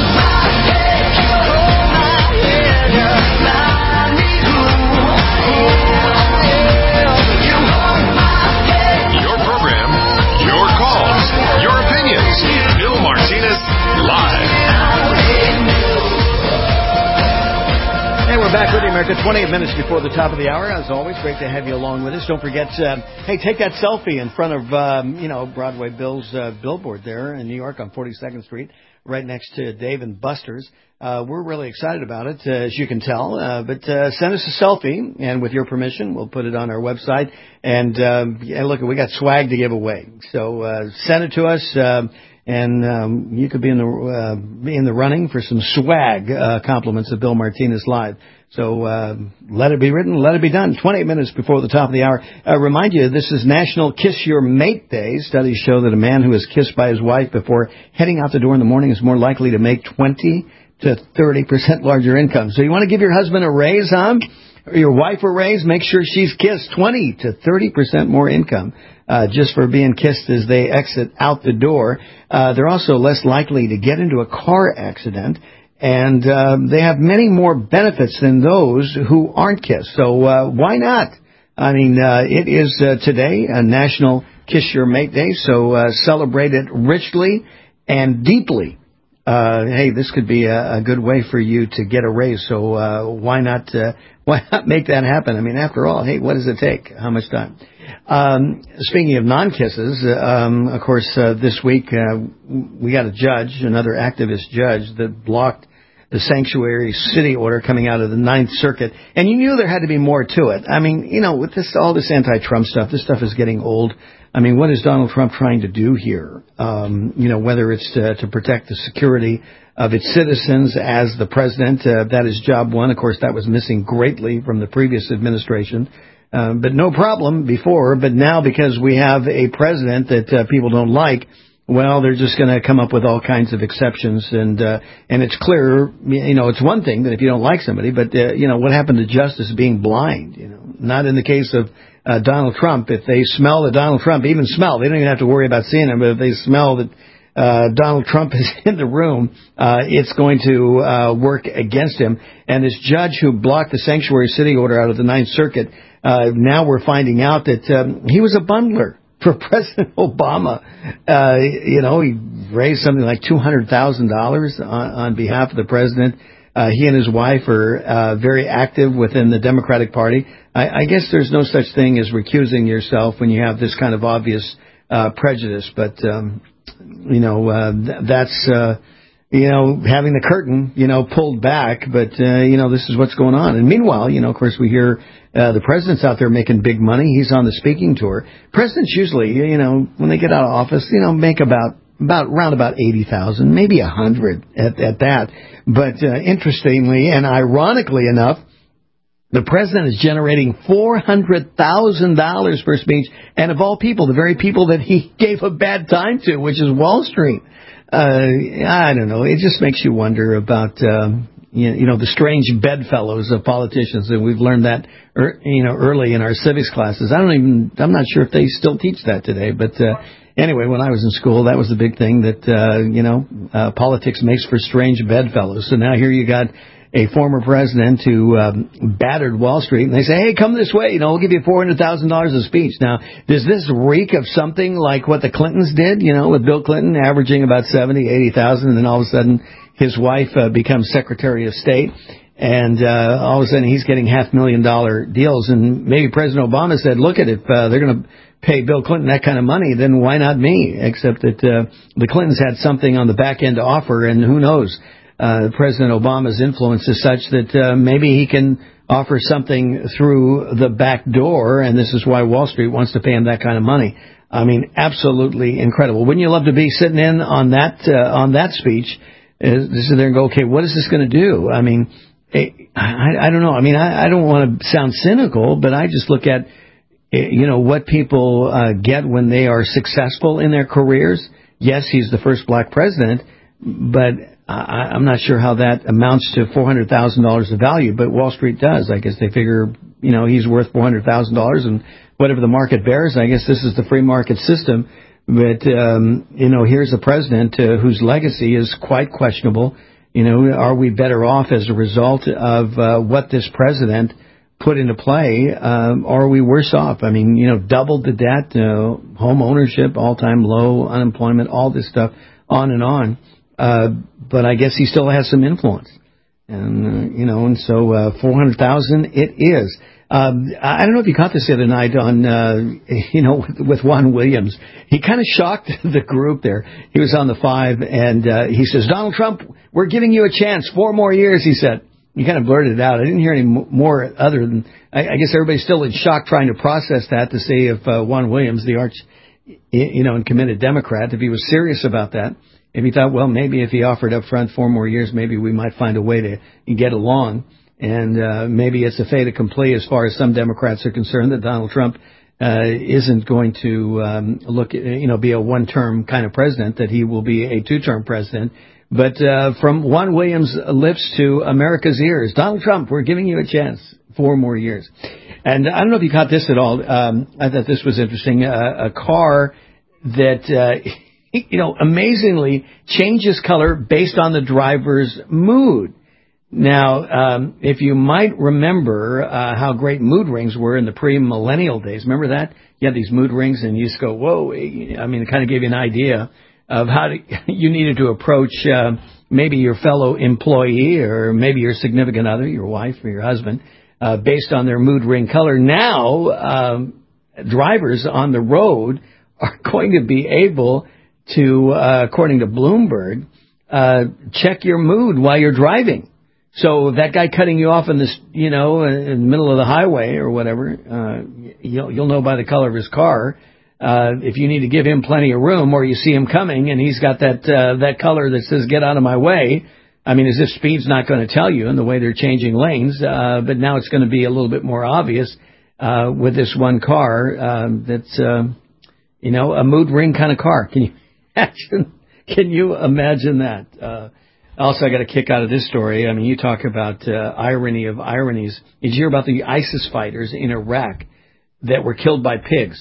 Hey, we're back with you, America. twenty-eight minutes before the top of the hour. As always, great to have you along with us. Don't forget, uh, hey, take that selfie in front of, um, you know, Broadway Bill's uh, billboard there in New York on forty-second Street, right next to Dave and Buster's. Uh, we're really excited about it, uh, as you can tell. Uh, but uh, send us a selfie, and with your permission, we'll put it on our website. And, um, yeah, look, we got swag to give away. So uh, send it to us. Uh, And um, you could be in the uh, be in the running for some swag uh, compliments of Bill Martinez Live. So uh, let it be written, let it be done. twenty-eight minutes before the top of the hour. Uh, remind you, this is National Kiss Your Mate Day. Studies show that a man who is kissed by his wife before heading out the door in the morning is more likely to make twenty to thirty percent larger income. So you want to give your husband a raise, huh? Or your wife a raise? Make sure she's kissed. twenty to thirty percent more income. Uh, just for being kissed as they exit out the door. Uh, they're also less likely to get into a car accident, and uh, they have many more benefits than those who aren't kissed. So uh, why not? I mean, uh, it is uh, today a National Kiss Your Mate Day, so uh, celebrate it richly and deeply. Uh, hey, this could be a, a good way for you to get a raise, so uh, why not uh, why not make that happen? I mean, after all, hey, what does it take? How much time? Um, speaking of non-kisses, uh, um, of course, uh, this week uh, we got a judge, another activist judge, that blocked the sanctuary city order coming out of the Ninth Circuit. And you knew there had to be more to it. I mean, you know, with this all this anti-Trump stuff, this stuff is getting old. I mean, what is Donald Trump trying to do here? Um, you know, whether it's to, to protect the security of its citizens as the president, uh, that is job one. Of course, that was missing greatly from the previous administration. Uh, but no problem before. But now, because we have a president that uh, people don't like, well, they're just going to come up with all kinds of exceptions. And uh, and it's clear, you know, it's one thing that if you don't like somebody, but, uh, you know, what happened to justice being blind? You know, not in the case of uh, Donald Trump. If they smell that Donald Trump, even smell, they don't even have to worry about seeing him, but if they smell that uh, Donald Trump is in the room, uh, it's going to uh, work against him. And this judge who blocked the sanctuary city order out of the Ninth Circuit, uh, now we're finding out that um, he was a bundler for President Obama. Uh, you know, he raised something like two hundred thousand dollars on, on behalf of the president. Uh, he and his wife are uh, very active within the Democratic Party. I, I guess there's no such thing as recusing yourself when you have this kind of obvious uh, prejudice. But, um, you know, uh, th- that's, uh, you know, having the curtain, you know, pulled back. But, uh, you know, this is what's going on. And meanwhile, you know, of course, we hear uh, the president's out there making big money. He's on the speaking tour. Presidents usually, you know, when they get out of office, you know, make about about around about eighty thousand, maybe a hundred at, at that. But uh, interestingly and ironically enough, the president is generating four hundred thousand dollars per speech, and of all people, the very people that he gave a bad time to, which is Wall Street. Uh, I don't know. It just makes you wonder about, um, you, you know, the strange bedfellows of politicians, and we've learned that, er, you know, early in our civics classes. I don't even, I'm not sure if they still teach that today, but uh, anyway, when I was in school, that was the big thing that, uh, you know, uh, politics makes for strange bedfellows. So now here you got a former president who um, battered Wall Street, and they say, hey, come this way, you know, we'll give you four hundred thousand dollars a speech. Now, does this reek of something like what the Clintons did, you know, with Bill Clinton averaging about seventy, eighty thousand, and then all of a sudden his wife uh, becomes Secretary of State, and uh, all of a sudden he's getting half million dollar deals, and maybe President Obama said, look at it, if uh, they're going to pay Bill Clinton that kind of money, then why not me? Except that uh, the Clintons had something on the back end to offer, and who knows? Uh, President Obama's influence is such that uh, maybe he can offer something through the back door, and this is why Wall Street wants to pay him that kind of money. I mean, absolutely incredible. Wouldn't you love to be sitting in on that uh, on that speech, uh, sit there and go, okay, what is this going to do? I mean, I, I don't know. I mean, I, I don't want to sound cynical, but I just look at, you know, what people uh, get when they are successful in their careers. Yes, he's the first black president, but I, I'm not sure how that amounts to four hundred thousand dollars of value, but Wall Street does. I guess they figure, you know, he's worth four hundred thousand dollars, and whatever the market bears, I guess this is the free market system. But, um, you know, here's a president uh, whose legacy is quite questionable. You know, are we better off as a result of uh, what this president put into play, um, or are we worse off? I mean, you know, doubled the debt, uh, home ownership, all-time low, unemployment, all this stuff, on and on. Uh, but I guess he still has some influence. And, uh, you know, and so uh, four hundred thousand dollars it is. Um, I don't know if you caught this the other night on, uh, you know, with, with Juan Williams. He kind of shocked the group there. He was on the Five, and uh, he says, Donald Trump, we're giving you a chance. Four more years, he said. He kind of blurted it out. I didn't hear any more other than, I, I guess everybody's still in shock trying to process that to see if uh, Juan Williams, the arch, you know, and committed Democrat, if he was serious about that. If he thought, well, maybe if he offered up front four more years, maybe we might find a way to get along. And uh, maybe it's a fait accompli as far as some Democrats are concerned that Donald Trump uh, isn't going to um, look, you know, be a one-term kind of president, that he will be a two-term president. But uh, from Juan Williams' lips to America's ears, Donald Trump, we're giving you a chance, four more years. And I don't know if you caught this at all. Um, I thought this was interesting. Uh, a car that, uh, you know, amazingly changes color based on the driver's mood. Now, um, if you might remember uh, how great mood rings were in the pre-millennial days, remember that? You had these mood rings, and you just go, whoa. I mean, it kind of gave you an idea of how to, you needed to approach uh, maybe your fellow employee or maybe your significant other, your wife or your husband, uh, based on their mood ring color. Now, um, drivers on the road are going to be able to, uh, according to Bloomberg, uh, check your mood while you're driving. So that guy cutting you off in this, you know, in the middle of the highway or whatever, uh, you'll, you'll know by the color of his car. Uh, if you need to give him plenty of room, or you see him coming and he's got that, uh, that color that says get out of my way. I mean, as if speed's not going to tell you in the way they're changing lanes, uh, but now it's going to be a little bit more obvious, uh, with this one car, uh, that's, uh, you know, a mood ring kind of car. Can you imagine? Can you imagine that? Uh, Also, I got a kick out of this story. I mean, you talk about uh, irony of ironies. Did you hear about the ISIS fighters in Iraq that were killed by pigs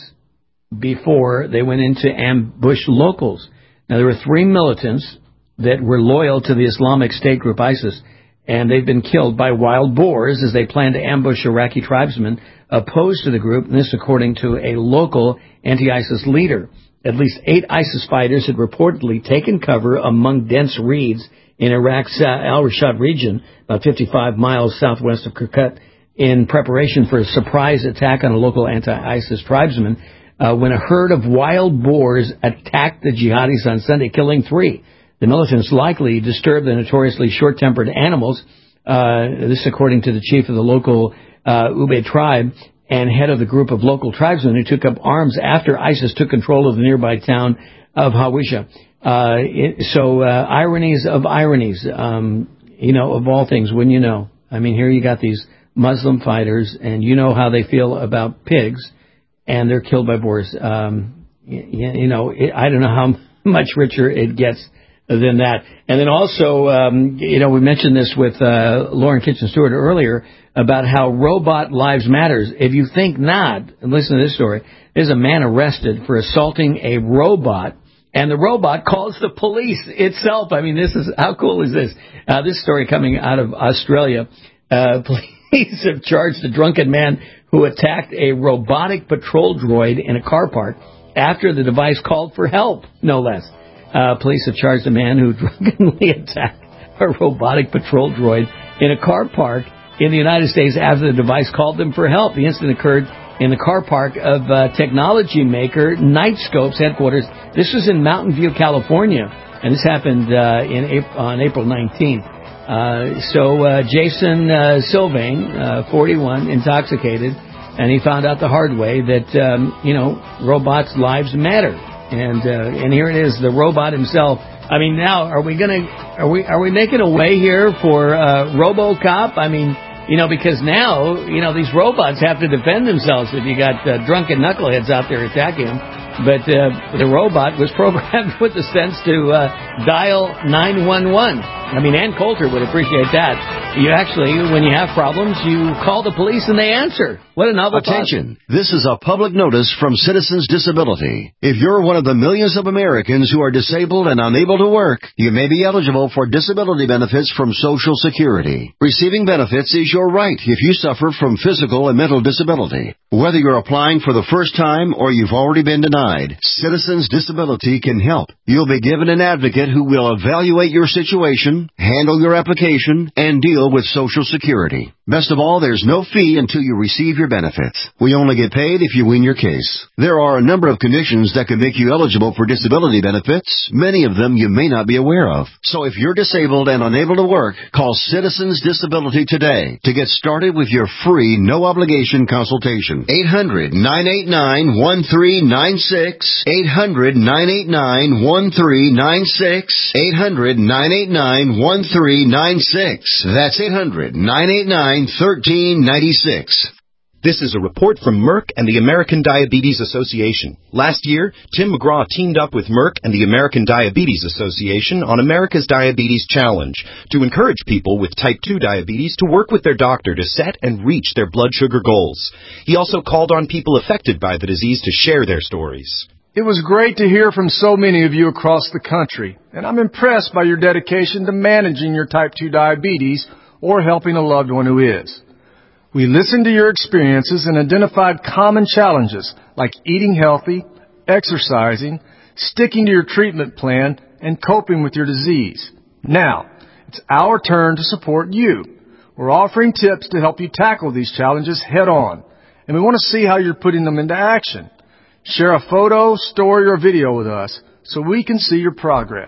before they went in to ambush locals? Now, there were three militants that were loyal to the Islamic State group ISIS, and they've been killed by wild boars as they planned to ambush Iraqi tribesmen opposed to the group, and this according to a local anti-ISIS leader. At least eight ISIS fighters had reportedly taken cover among dense reeds in Iraq's uh, Al-Rashad region, about fifty-five miles southwest of Kirkuk, in preparation for a surprise attack on a local anti-ISIS tribesman, uh, when a herd of wild boars attacked the jihadis on Sunday, killing three. The militants likely disturbed the notoriously short-tempered animals, uh, this according to the chief of the local uh, Ube tribe and head of the group of local tribesmen who took up arms after ISIS took control of the nearby town of Hawisha. Uh, it, so, uh, ironies of ironies, um, you know, of all things, wouldn't you know? I mean, here you got these Muslim fighters, and you know how they feel about pigs, and they're killed by boars. Um, you, you know, it, I don't know how much richer it gets than that. And then also, um, you know, we mentioned this with, uh, Lauren Kitchen Stewart earlier about how robot lives matters. If you think not, and listen to this story, there's a man arrested for assaulting a robot, and the robot calls the police itself. I mean, this is, how cool is this? Uh, this story coming out of Australia. Uh, police have charged a drunken man who attacked a robotic patrol droid in a car park after the device called for help, no less. Uh, police have charged a man who drunkenly attacked a robotic patrol droid in a car park in the United States after the device called them for help. The incident occurred in the car park of uh, technology maker Nightscope's headquarters. This was in Mountain View, California, and this happened uh, in April, on April nineteenth. Uh, so uh, Jason uh, Sylvain, uh, forty-one, intoxicated, and he found out the hard way that um, you know robots' lives matter. And uh, and here it is, the robot himself. I mean, now are we gonna are we are we making a way here for uh, RoboCop? I mean, you know, because now you know these robots have to defend themselves if you got uh, drunken knuckleheads out there attacking them. But uh, the robot was programmed with the sense to uh, dial nine one one. I mean, Ann Coulter would appreciate that. You actually, when you have problems, you call the police and they answer. What a novel thought. Attention. This is a public notice from Citizens Disability. If you're one of the millions of Americans who are disabled and unable to work, you may be eligible for disability benefits from Social Security. Receiving benefits is your right if you suffer from physical and mental disability. Whether you're applying for the first time or you've already been denied, Citizens Disability can help. You'll be given an advocate who will evaluate your situation, handle your application, and deal with Social Security. Best of all, there's no fee until you receive your benefits. We only get paid if you win your case. There are a number of conditions that can make you eligible for disability benefits, many of them you may not be aware of. So if you're disabled and unable to work, call Citizens Disability today to get started with your free, no-obligation consultation. eight hundred, nine eight nine, one three nine six, eight hundred, nine eight nine, one three nine six, eight hundred, nine eight nine, one three nine six. That's eight hundred, nine eight nine, one three nine six. This is a report from Merck and the American Diabetes Association. Last year, Tim McGraw teamed up with Merck and the American Diabetes Association on America's Diabetes Challenge to encourage people with type two diabetes to work with their doctor to set and reach their blood sugar goals. He also called on people affected by the disease to share their stories. It was great to hear from so many of you across the country, and I'm impressed by your dedication to managing your type two diabetes or helping a loved one who is. We listened to your experiences and identified common challenges like eating healthy, exercising, sticking to your treatment plan, and coping with your disease. Now, it's our turn to support you. We're offering tips to help you tackle these challenges head on, and we want to see how you're putting them into action. Share a photo, story, or video with us so we can see your progress.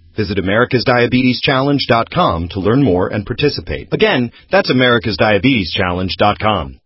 Visit americas diabetes challenge dot com to learn more and participate. Again, that's americas diabetes challenge dot com.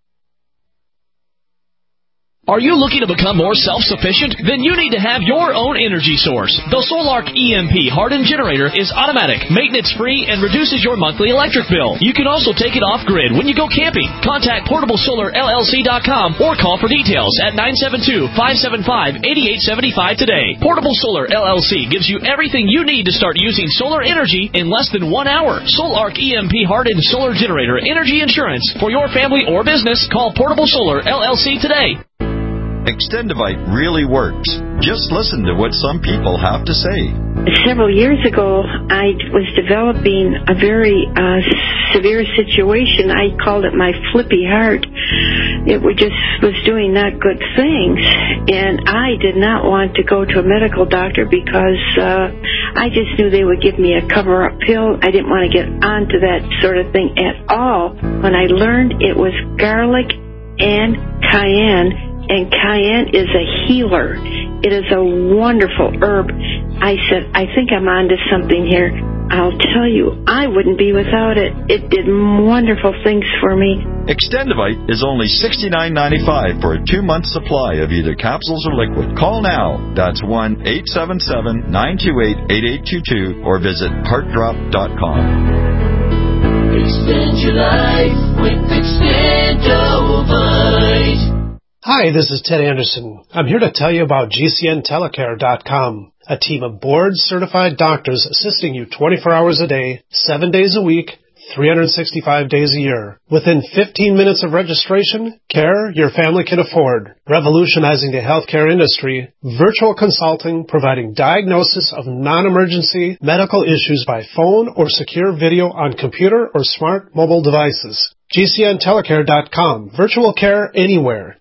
Are you looking to become more self-sufficient? Then you need to have your own energy source. The Solark E M P hardened generator is automatic, maintenance-free, and reduces your monthly electric bill. You can also take it off-grid when you go camping. Contact portable solar L L C dot com or call for details at nine seven two, five seven five, eight eight seven five today. Portable Solar L L C gives you everything you need to start using solar energy in less than one hour. Solark E M P hardened solar generator energy insurance for your family or business. Call Portable Solar L L C today. Extendivite really works. Just listen to what some people have to say. Several years ago, I was developing a very uh, severe situation. I called it my flippy heart. It was just was doing not good things, and I did not want to go to a medical doctor because uh, I just knew they would give me a cover-up pill. I didn't want to get onto that sort of thing at all. When I learned it was garlic and cayenne, and cayenne is a healer. It is a wonderful herb. I said, I think I'm onto something here. I'll tell you, I wouldn't be without it. It did wonderful things for me. Extendivite is only sixty-nine ninety-five for a two-month supply of either capsules or liquid. Call now. That's one eight seven seven, nine two eight, eight eight two two or visit heart drop dot com. Extend your life with Extendivite. Hi, this is Ted Anderson. I'm here to tell you about G C N telecare dot com, a team of board-certified doctors assisting you twenty-four hours a day, seven days a week, three hundred sixty-five days a year. Within fifteen minutes of registration, care your family can afford. Revolutionizing the healthcare industry, virtual consulting providing diagnosis of non-emergency medical issues by phone or secure video on computer or smart mobile devices. G C N telecare dot com, virtual care anywhere.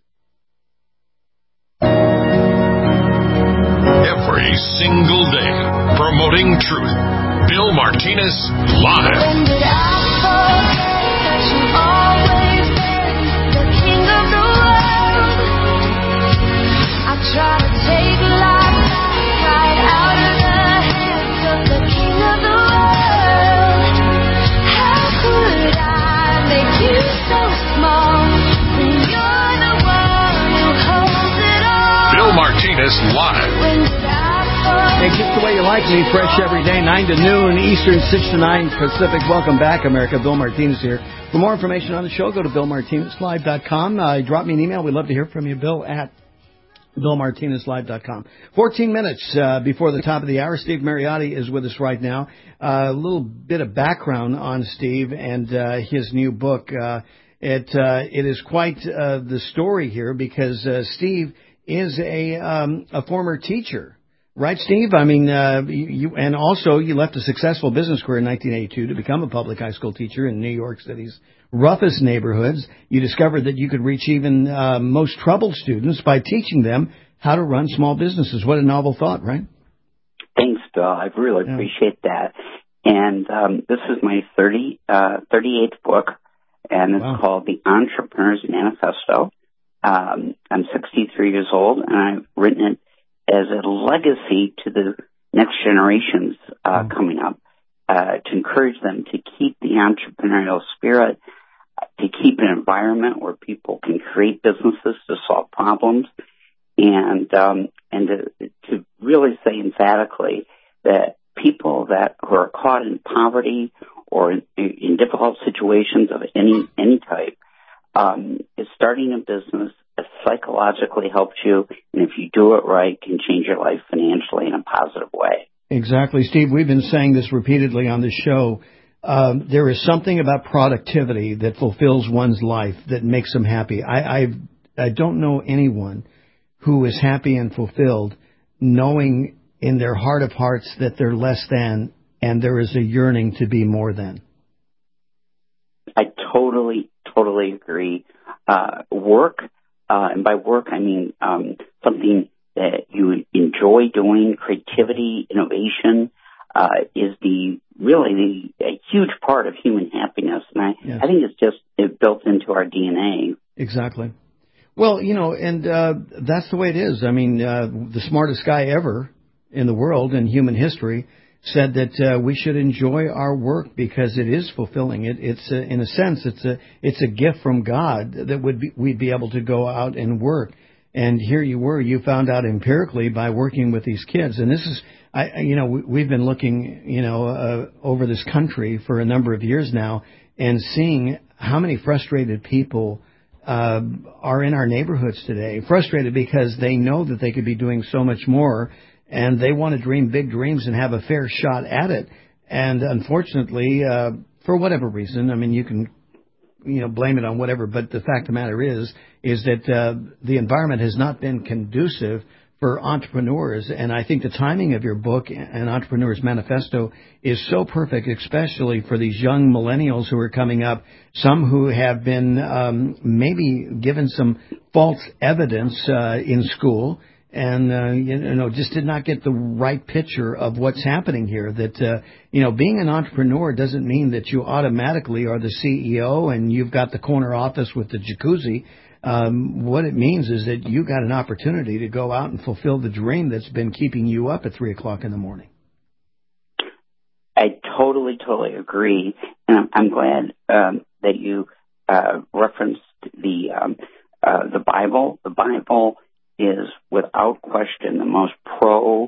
Every single day, promoting truth. Bill Martinez Live. When did I forget that you've always been the king of the world? I try to take life right out of the hands of the king of the world. How could I make you so small when you're the one who holds it all? Bill Martinez Live. When did I Hey, just the way you like me, fresh every day, nine to noon Eastern, six to nine Pacific. Welcome back, America. Bill Martinez here. For more information on the show, go to bill martinez live dot com. Uh, drop me an email. We'd love to hear from you, Bill at bill martinez live dot com. fourteen minutes uh, before the top of the hour. Steve Mariotti is with us right now. Uh, a little bit of background on Steve and uh, his new book. Uh, it uh, it is quite uh, the story here because uh, Steve is a um, a former teacher. Right, Steve? I mean, uh, you, you, and also you left a successful business career in nineteen eighty-two to become a public high school teacher in New York City's roughest neighborhoods. You discovered that you could reach even uh, most troubled students by teaching them how to run small businesses. What a novel thought, right? Thanks, Bill. I really yeah. appreciate that. And um, this is my thirty, uh, thirty-eighth book, and it's wow. called The Entrepreneur's Manifesto. Um, I'm sixty-three years old, and I've written it as a legacy to the next generations uh, coming up, uh, to encourage them to keep the entrepreneurial spirit, to keep an environment where people can create businesses to solve problems, and um, and to, to really say emphatically that people that who are caught in poverty or in, in difficult situations of any any type, um, is starting a business psychologically helps you, and if you do it right, can change your life financially in a positive way. Exactly, Steve. We've been saying this repeatedly on this show. Um, there is something about productivity that fulfills one's life that makes them happy. I, I, I don't know anyone who is happy and fulfilled knowing in their heart of hearts that they're less than and there is a yearning to be more than. I totally, totally agree. Uh, work, Uh, and by work, I mean um, something that you enjoy doing. Creativity, innovation uh, is the really the, a huge part of human happiness, and I, yes. I think it's just it built into our D N A. Exactly. Well, you know, and uh, that's the way it is. I mean, uh, the smartest guy ever in the world in human history said that uh, we should enjoy our work because it is fulfilling. It, it's a, in a sense, it's a it's a gift from God that would be, we'd be able to go out and work. And here you were, you found out empirically by working with these kids. And this is, I, you know, we've been looking, you know, uh, over this country for a number of years now and seeing how many frustrated people uh, are in our neighborhoods today. Frustrated because they know that they could be doing so much more, and they want to dream big dreams and have a fair shot at it. And unfortunately, uh, for whatever reason, I mean, you can, you know, blame it on whatever, but the fact of the matter is, is that uh, the environment has not been conducive for entrepreneurs. And I think the timing of your book, An Entrepreneur's Manifesto, is so perfect, especially for these young millennials who are coming up, some who have been um, maybe given some false evidence uh, in school and, uh, you know, just did not get the right picture of what's happening here. That, uh, you know, being an entrepreneur doesn't mean that you automatically are the C E O and you've got the corner office with the jacuzzi. Um, what it means is that you got an opportunity to go out and fulfill the dream that's been keeping you up at three o'clock in the morning. I totally, totally agree, and I'm, I'm glad um, that you uh, referenced the um, uh, the Bible. The Bible is, without question, the most pro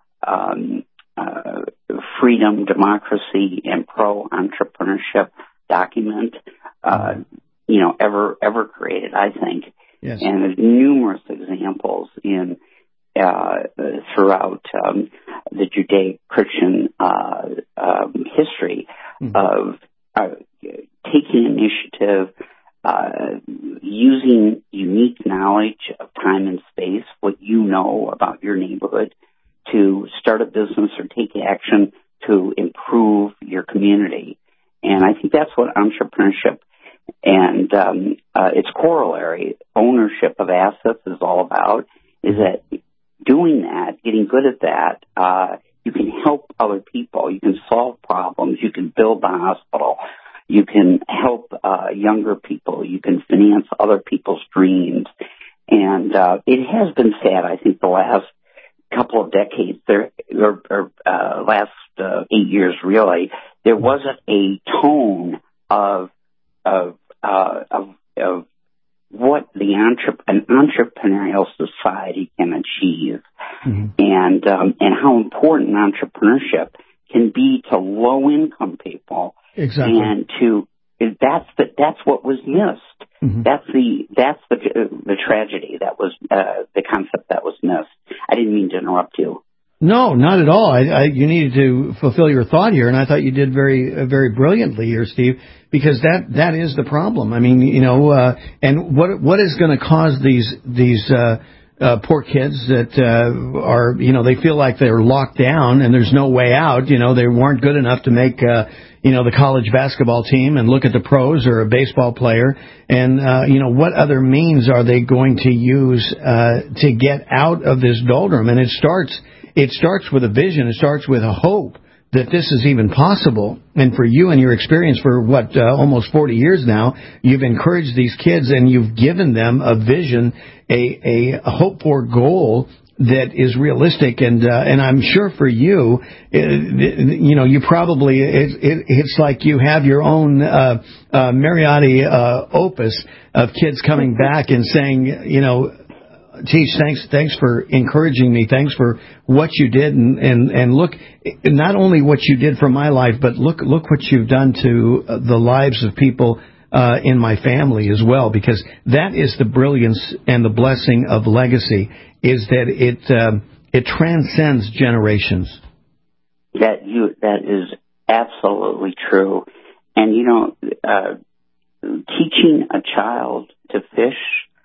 um, uh, freedom, democracy, and pro entrepreneurship document. Uh, you know, ever, ever created, I think. Yes. And there's numerous examples in, uh, throughout, um, the Judeo-Christian, uh, um, history mm-hmm. of, uh, taking initiative, uh, using unique knowledge of time and space, what you know about your neighborhood, to start a business or take action to improve your community. And I think that's what entrepreneurship and um, uh, its corollary, ownership of assets, is all about, is that doing that, getting good at that, uh, you can help other people, you can solve problems, you can build the hospital, you can help uh, younger people, you can finance other people's dreams. And uh, it has been sad, I think, the last couple of decades, there, or, or uh, last uh, eight years really, there wasn't a tone of of uh, of, of what the entre- an entrepreneurial society can achieve, mm-hmm. and um, and how important entrepreneurship can be to low income people, exactly. and to that's the, that's what was missed. Mm-hmm. That's the that's the the tragedy that was uh, the concept that was missed. I didn't mean to interrupt you. No, not at all. I, I, you needed to fulfill your thought here, and I thought you did very, uh, very brilliantly here, Steve, because that, that is the problem. I mean, you know, uh, and what, what is going to cause these, these, uh, uh, poor kids that, uh, are, you know, they feel like they're locked down and there's no way out. You know, they weren't good enough to make, uh, you know, the college basketball team and look at the pros, or a baseball player. And, uh, you know, what other means are they going to use, uh, to get out of this doldrum? And it starts, It starts with a vision. It starts with a hope that this is even possible. And for you and your experience for, what, uh, almost forty years now, you've encouraged these kids and you've given them a vision, a, a hope for goal that is realistic. And uh, and I'm sure for you, it, you know, you probably, it, it, it's like you have your own uh, uh, Mariotti uh, opus of kids coming back and saying, you know, Teach, thanks, thanks for encouraging me. Thanks for what you did, and, and, and look, not only what you did for my life, but look, look what you've done to the lives of people uh, in my family as well. Because that is the brilliance and the blessing of legacy, is that it um, it transcends generations. That you that is absolutely true, and you know, uh, teaching a child to fish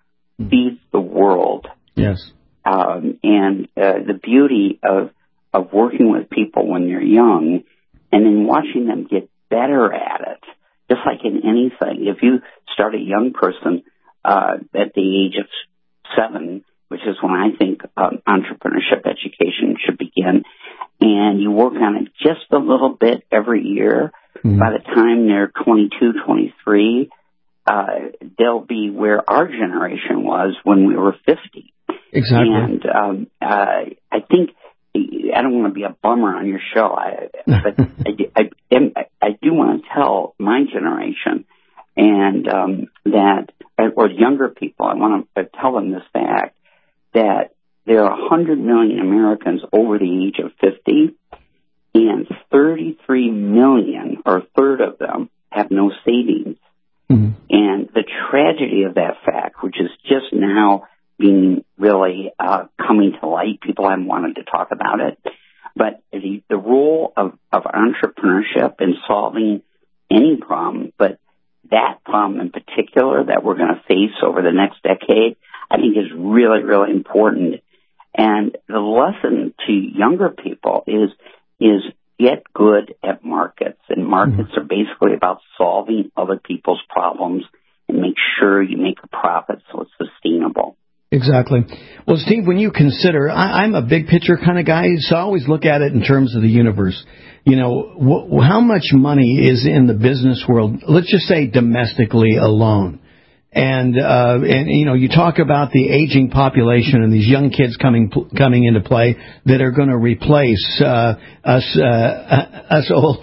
feeds the world. Yes. Um, and uh, the beauty of of working with people when you're young, and then watching them get better at it, just like in anything. If you start a young person uh, at the age of seven, which is when I think um, entrepreneurship education should begin, and you work on it just a little bit every year, mm-hmm. by the time they're twenty-two, twenty-three, Uh, they'll be where our generation was when we were fifty. Exactly. And um, uh, I think I don't want to be a bummer on your show, I, but I, I, I, I do want to tell my generation and um, that, or younger people, I want to tell them this fact, that there are one hundred million Americans over the age of fifty, and thirty-three million, or a third of them, have no savings. Mm-hmm. And the tragedy of that fact, which is just now being really uh, coming to light, people haven't wanted to talk about it, but the, the role of, of entrepreneurship in solving any problem, but that problem in particular that we're going to face over the next decade, I think is really, really important. And the lesson to younger people is is get good at markets. And markets mm-hmm. are basically about solving other people's problems and make sure you make a profit so it's sustainable. Exactly. Well, Steve, when you consider, I, I'm a big picture kind of guy, so I always look at it in terms of the universe. You know, wh- how much money is in the business world, let's just say domestically alone. And, uh, and, you know, you talk about the aging population and these young kids coming, coming into play that are going to replace, uh, us, uh, us old,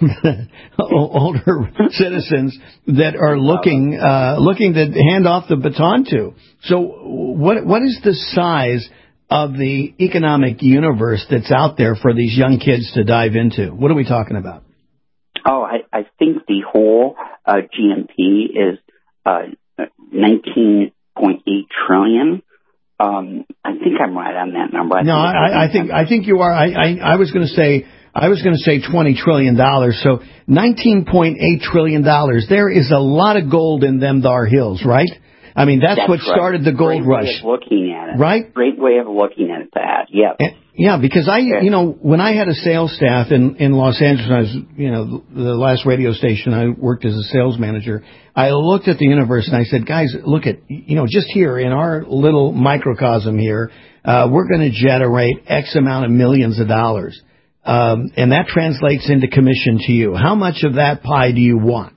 older citizens that are looking, uh, looking to hand off the baton to. So what, what is the size of the economic universe that's out there for these young kids to dive into? What are we talking about? Oh, I, I think the whole, uh, G N P is, uh, nineteen point eight trillion. Um, I think I'm right on that number. I no, think I, I think I think you are. I, I, I was going to say I was going to say twenty trillion dollars. So nineteen point eight trillion dollars. There is a lot of gold in them thar hills, right? I mean, that's, that's what right. started the gold Great rush. Way of looking at it, right? Great way of looking at that. Yeah. And, yeah, because I, you know, when I had a sales staff in, in Los Angeles, I was, you know, the last radio station I worked as a sales manager, I looked at the universe and I said, guys, look at, you know, just here in our little microcosm here, uh, we're going to generate X amount of millions of dollars. Um, and that translates into commission to you. How much of that pie do you want?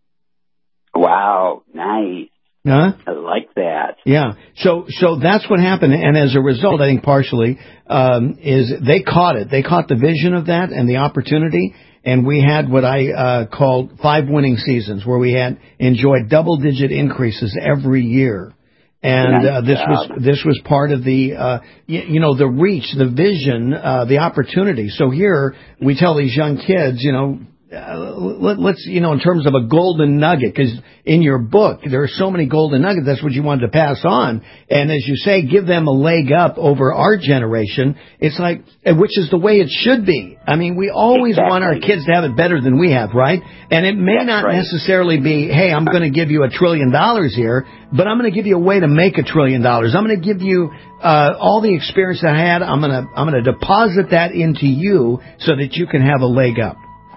Wow, nice. Huh? I like that. Yeah. So, so that's what happened. And as a result, I think partially, um, is they caught it. They caught the vision of that and the opportunity. And we had what I, uh, called five winning seasons where we had enjoyed double digit increases every year. And, uh, this was, this was part of the, uh, you, you know, the reach, the vision, uh, the opportunity. So here we tell these young kids, you know, Uh, let, let's, you know, in terms of a golden nugget, because in your book, there are so many golden nuggets, that's what you wanted to pass on. And as you say, give them a leg up over our generation. It's like, which is the way it should be. I mean, we always exactly. want our kids to have it better than we have, right? And it may that's not right. necessarily be, hey, I'm going to give you a trillion dollars here, but I'm going to give you a way to make a trillion dollars. I'm going to give you uh, all the experience I had. I'm going to, I'm going to deposit that into you so that you can have a leg up.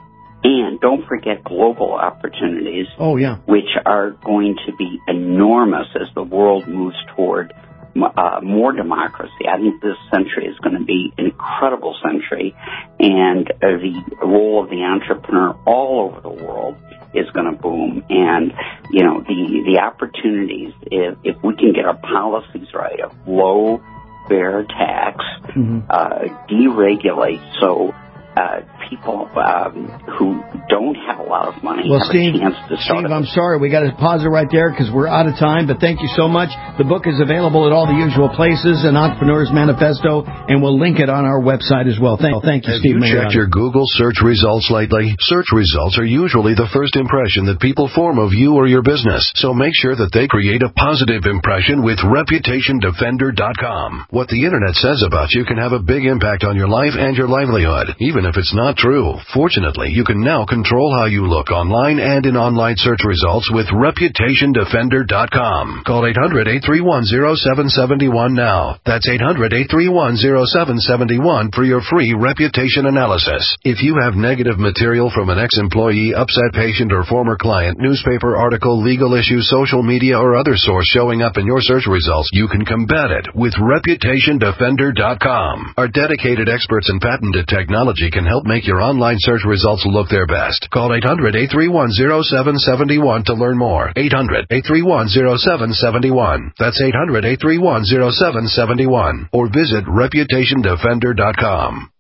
And don't forget global opportunities. Oh, yeah. Which are going to be enormous as the world moves toward uh, more democracy. I think this century is going to be an incredible century. And uh, the role of the entrepreneur all over the world is going to boom. And, you know, the, the opportunities, if, if we can get our policies right, of low, fair tax, mm-hmm. uh, deregulate so Uh, people um, who don't have a lot of money well, have Steve, a chance to start. Steve, I'm sorry. We got to pause it right there because we're out of time, but thank you so much. The book is available at all the usual places, an Entrepreneur's Manifesto, and we'll link it on our website as well. Thank, thank you, have Steve. Have you checked your Google search results lately? Search results are usually the first impression that people form of you or your business, so make sure that they create a positive impression with Reputation Defender dot com. What the Internet says about you can have a big impact on your life and your livelihood, even if it's not true. Fortunately, you can now control how you look online and in online search results with Reputation Defender dot com. Call eight hundred, eight three one, zero seven seven one now. That's eight hundred, eight three one, zero seven seven one for your free reputation analysis. If you have negative material from an ex-employee, upset patient, or former client, newspaper article, legal issue, social media, or other source showing up in your search results, you can combat it with Reputation Defender dot com. Our dedicated experts in patented technology can help make your online search results look their best. Call eight hundred, eight three one, zero seven seven one to learn more. eight hundred, eight three one, zero seven seven one. That's eight hundred, eight three one, zero seven seven one. Or visit Reputation Defender dot com.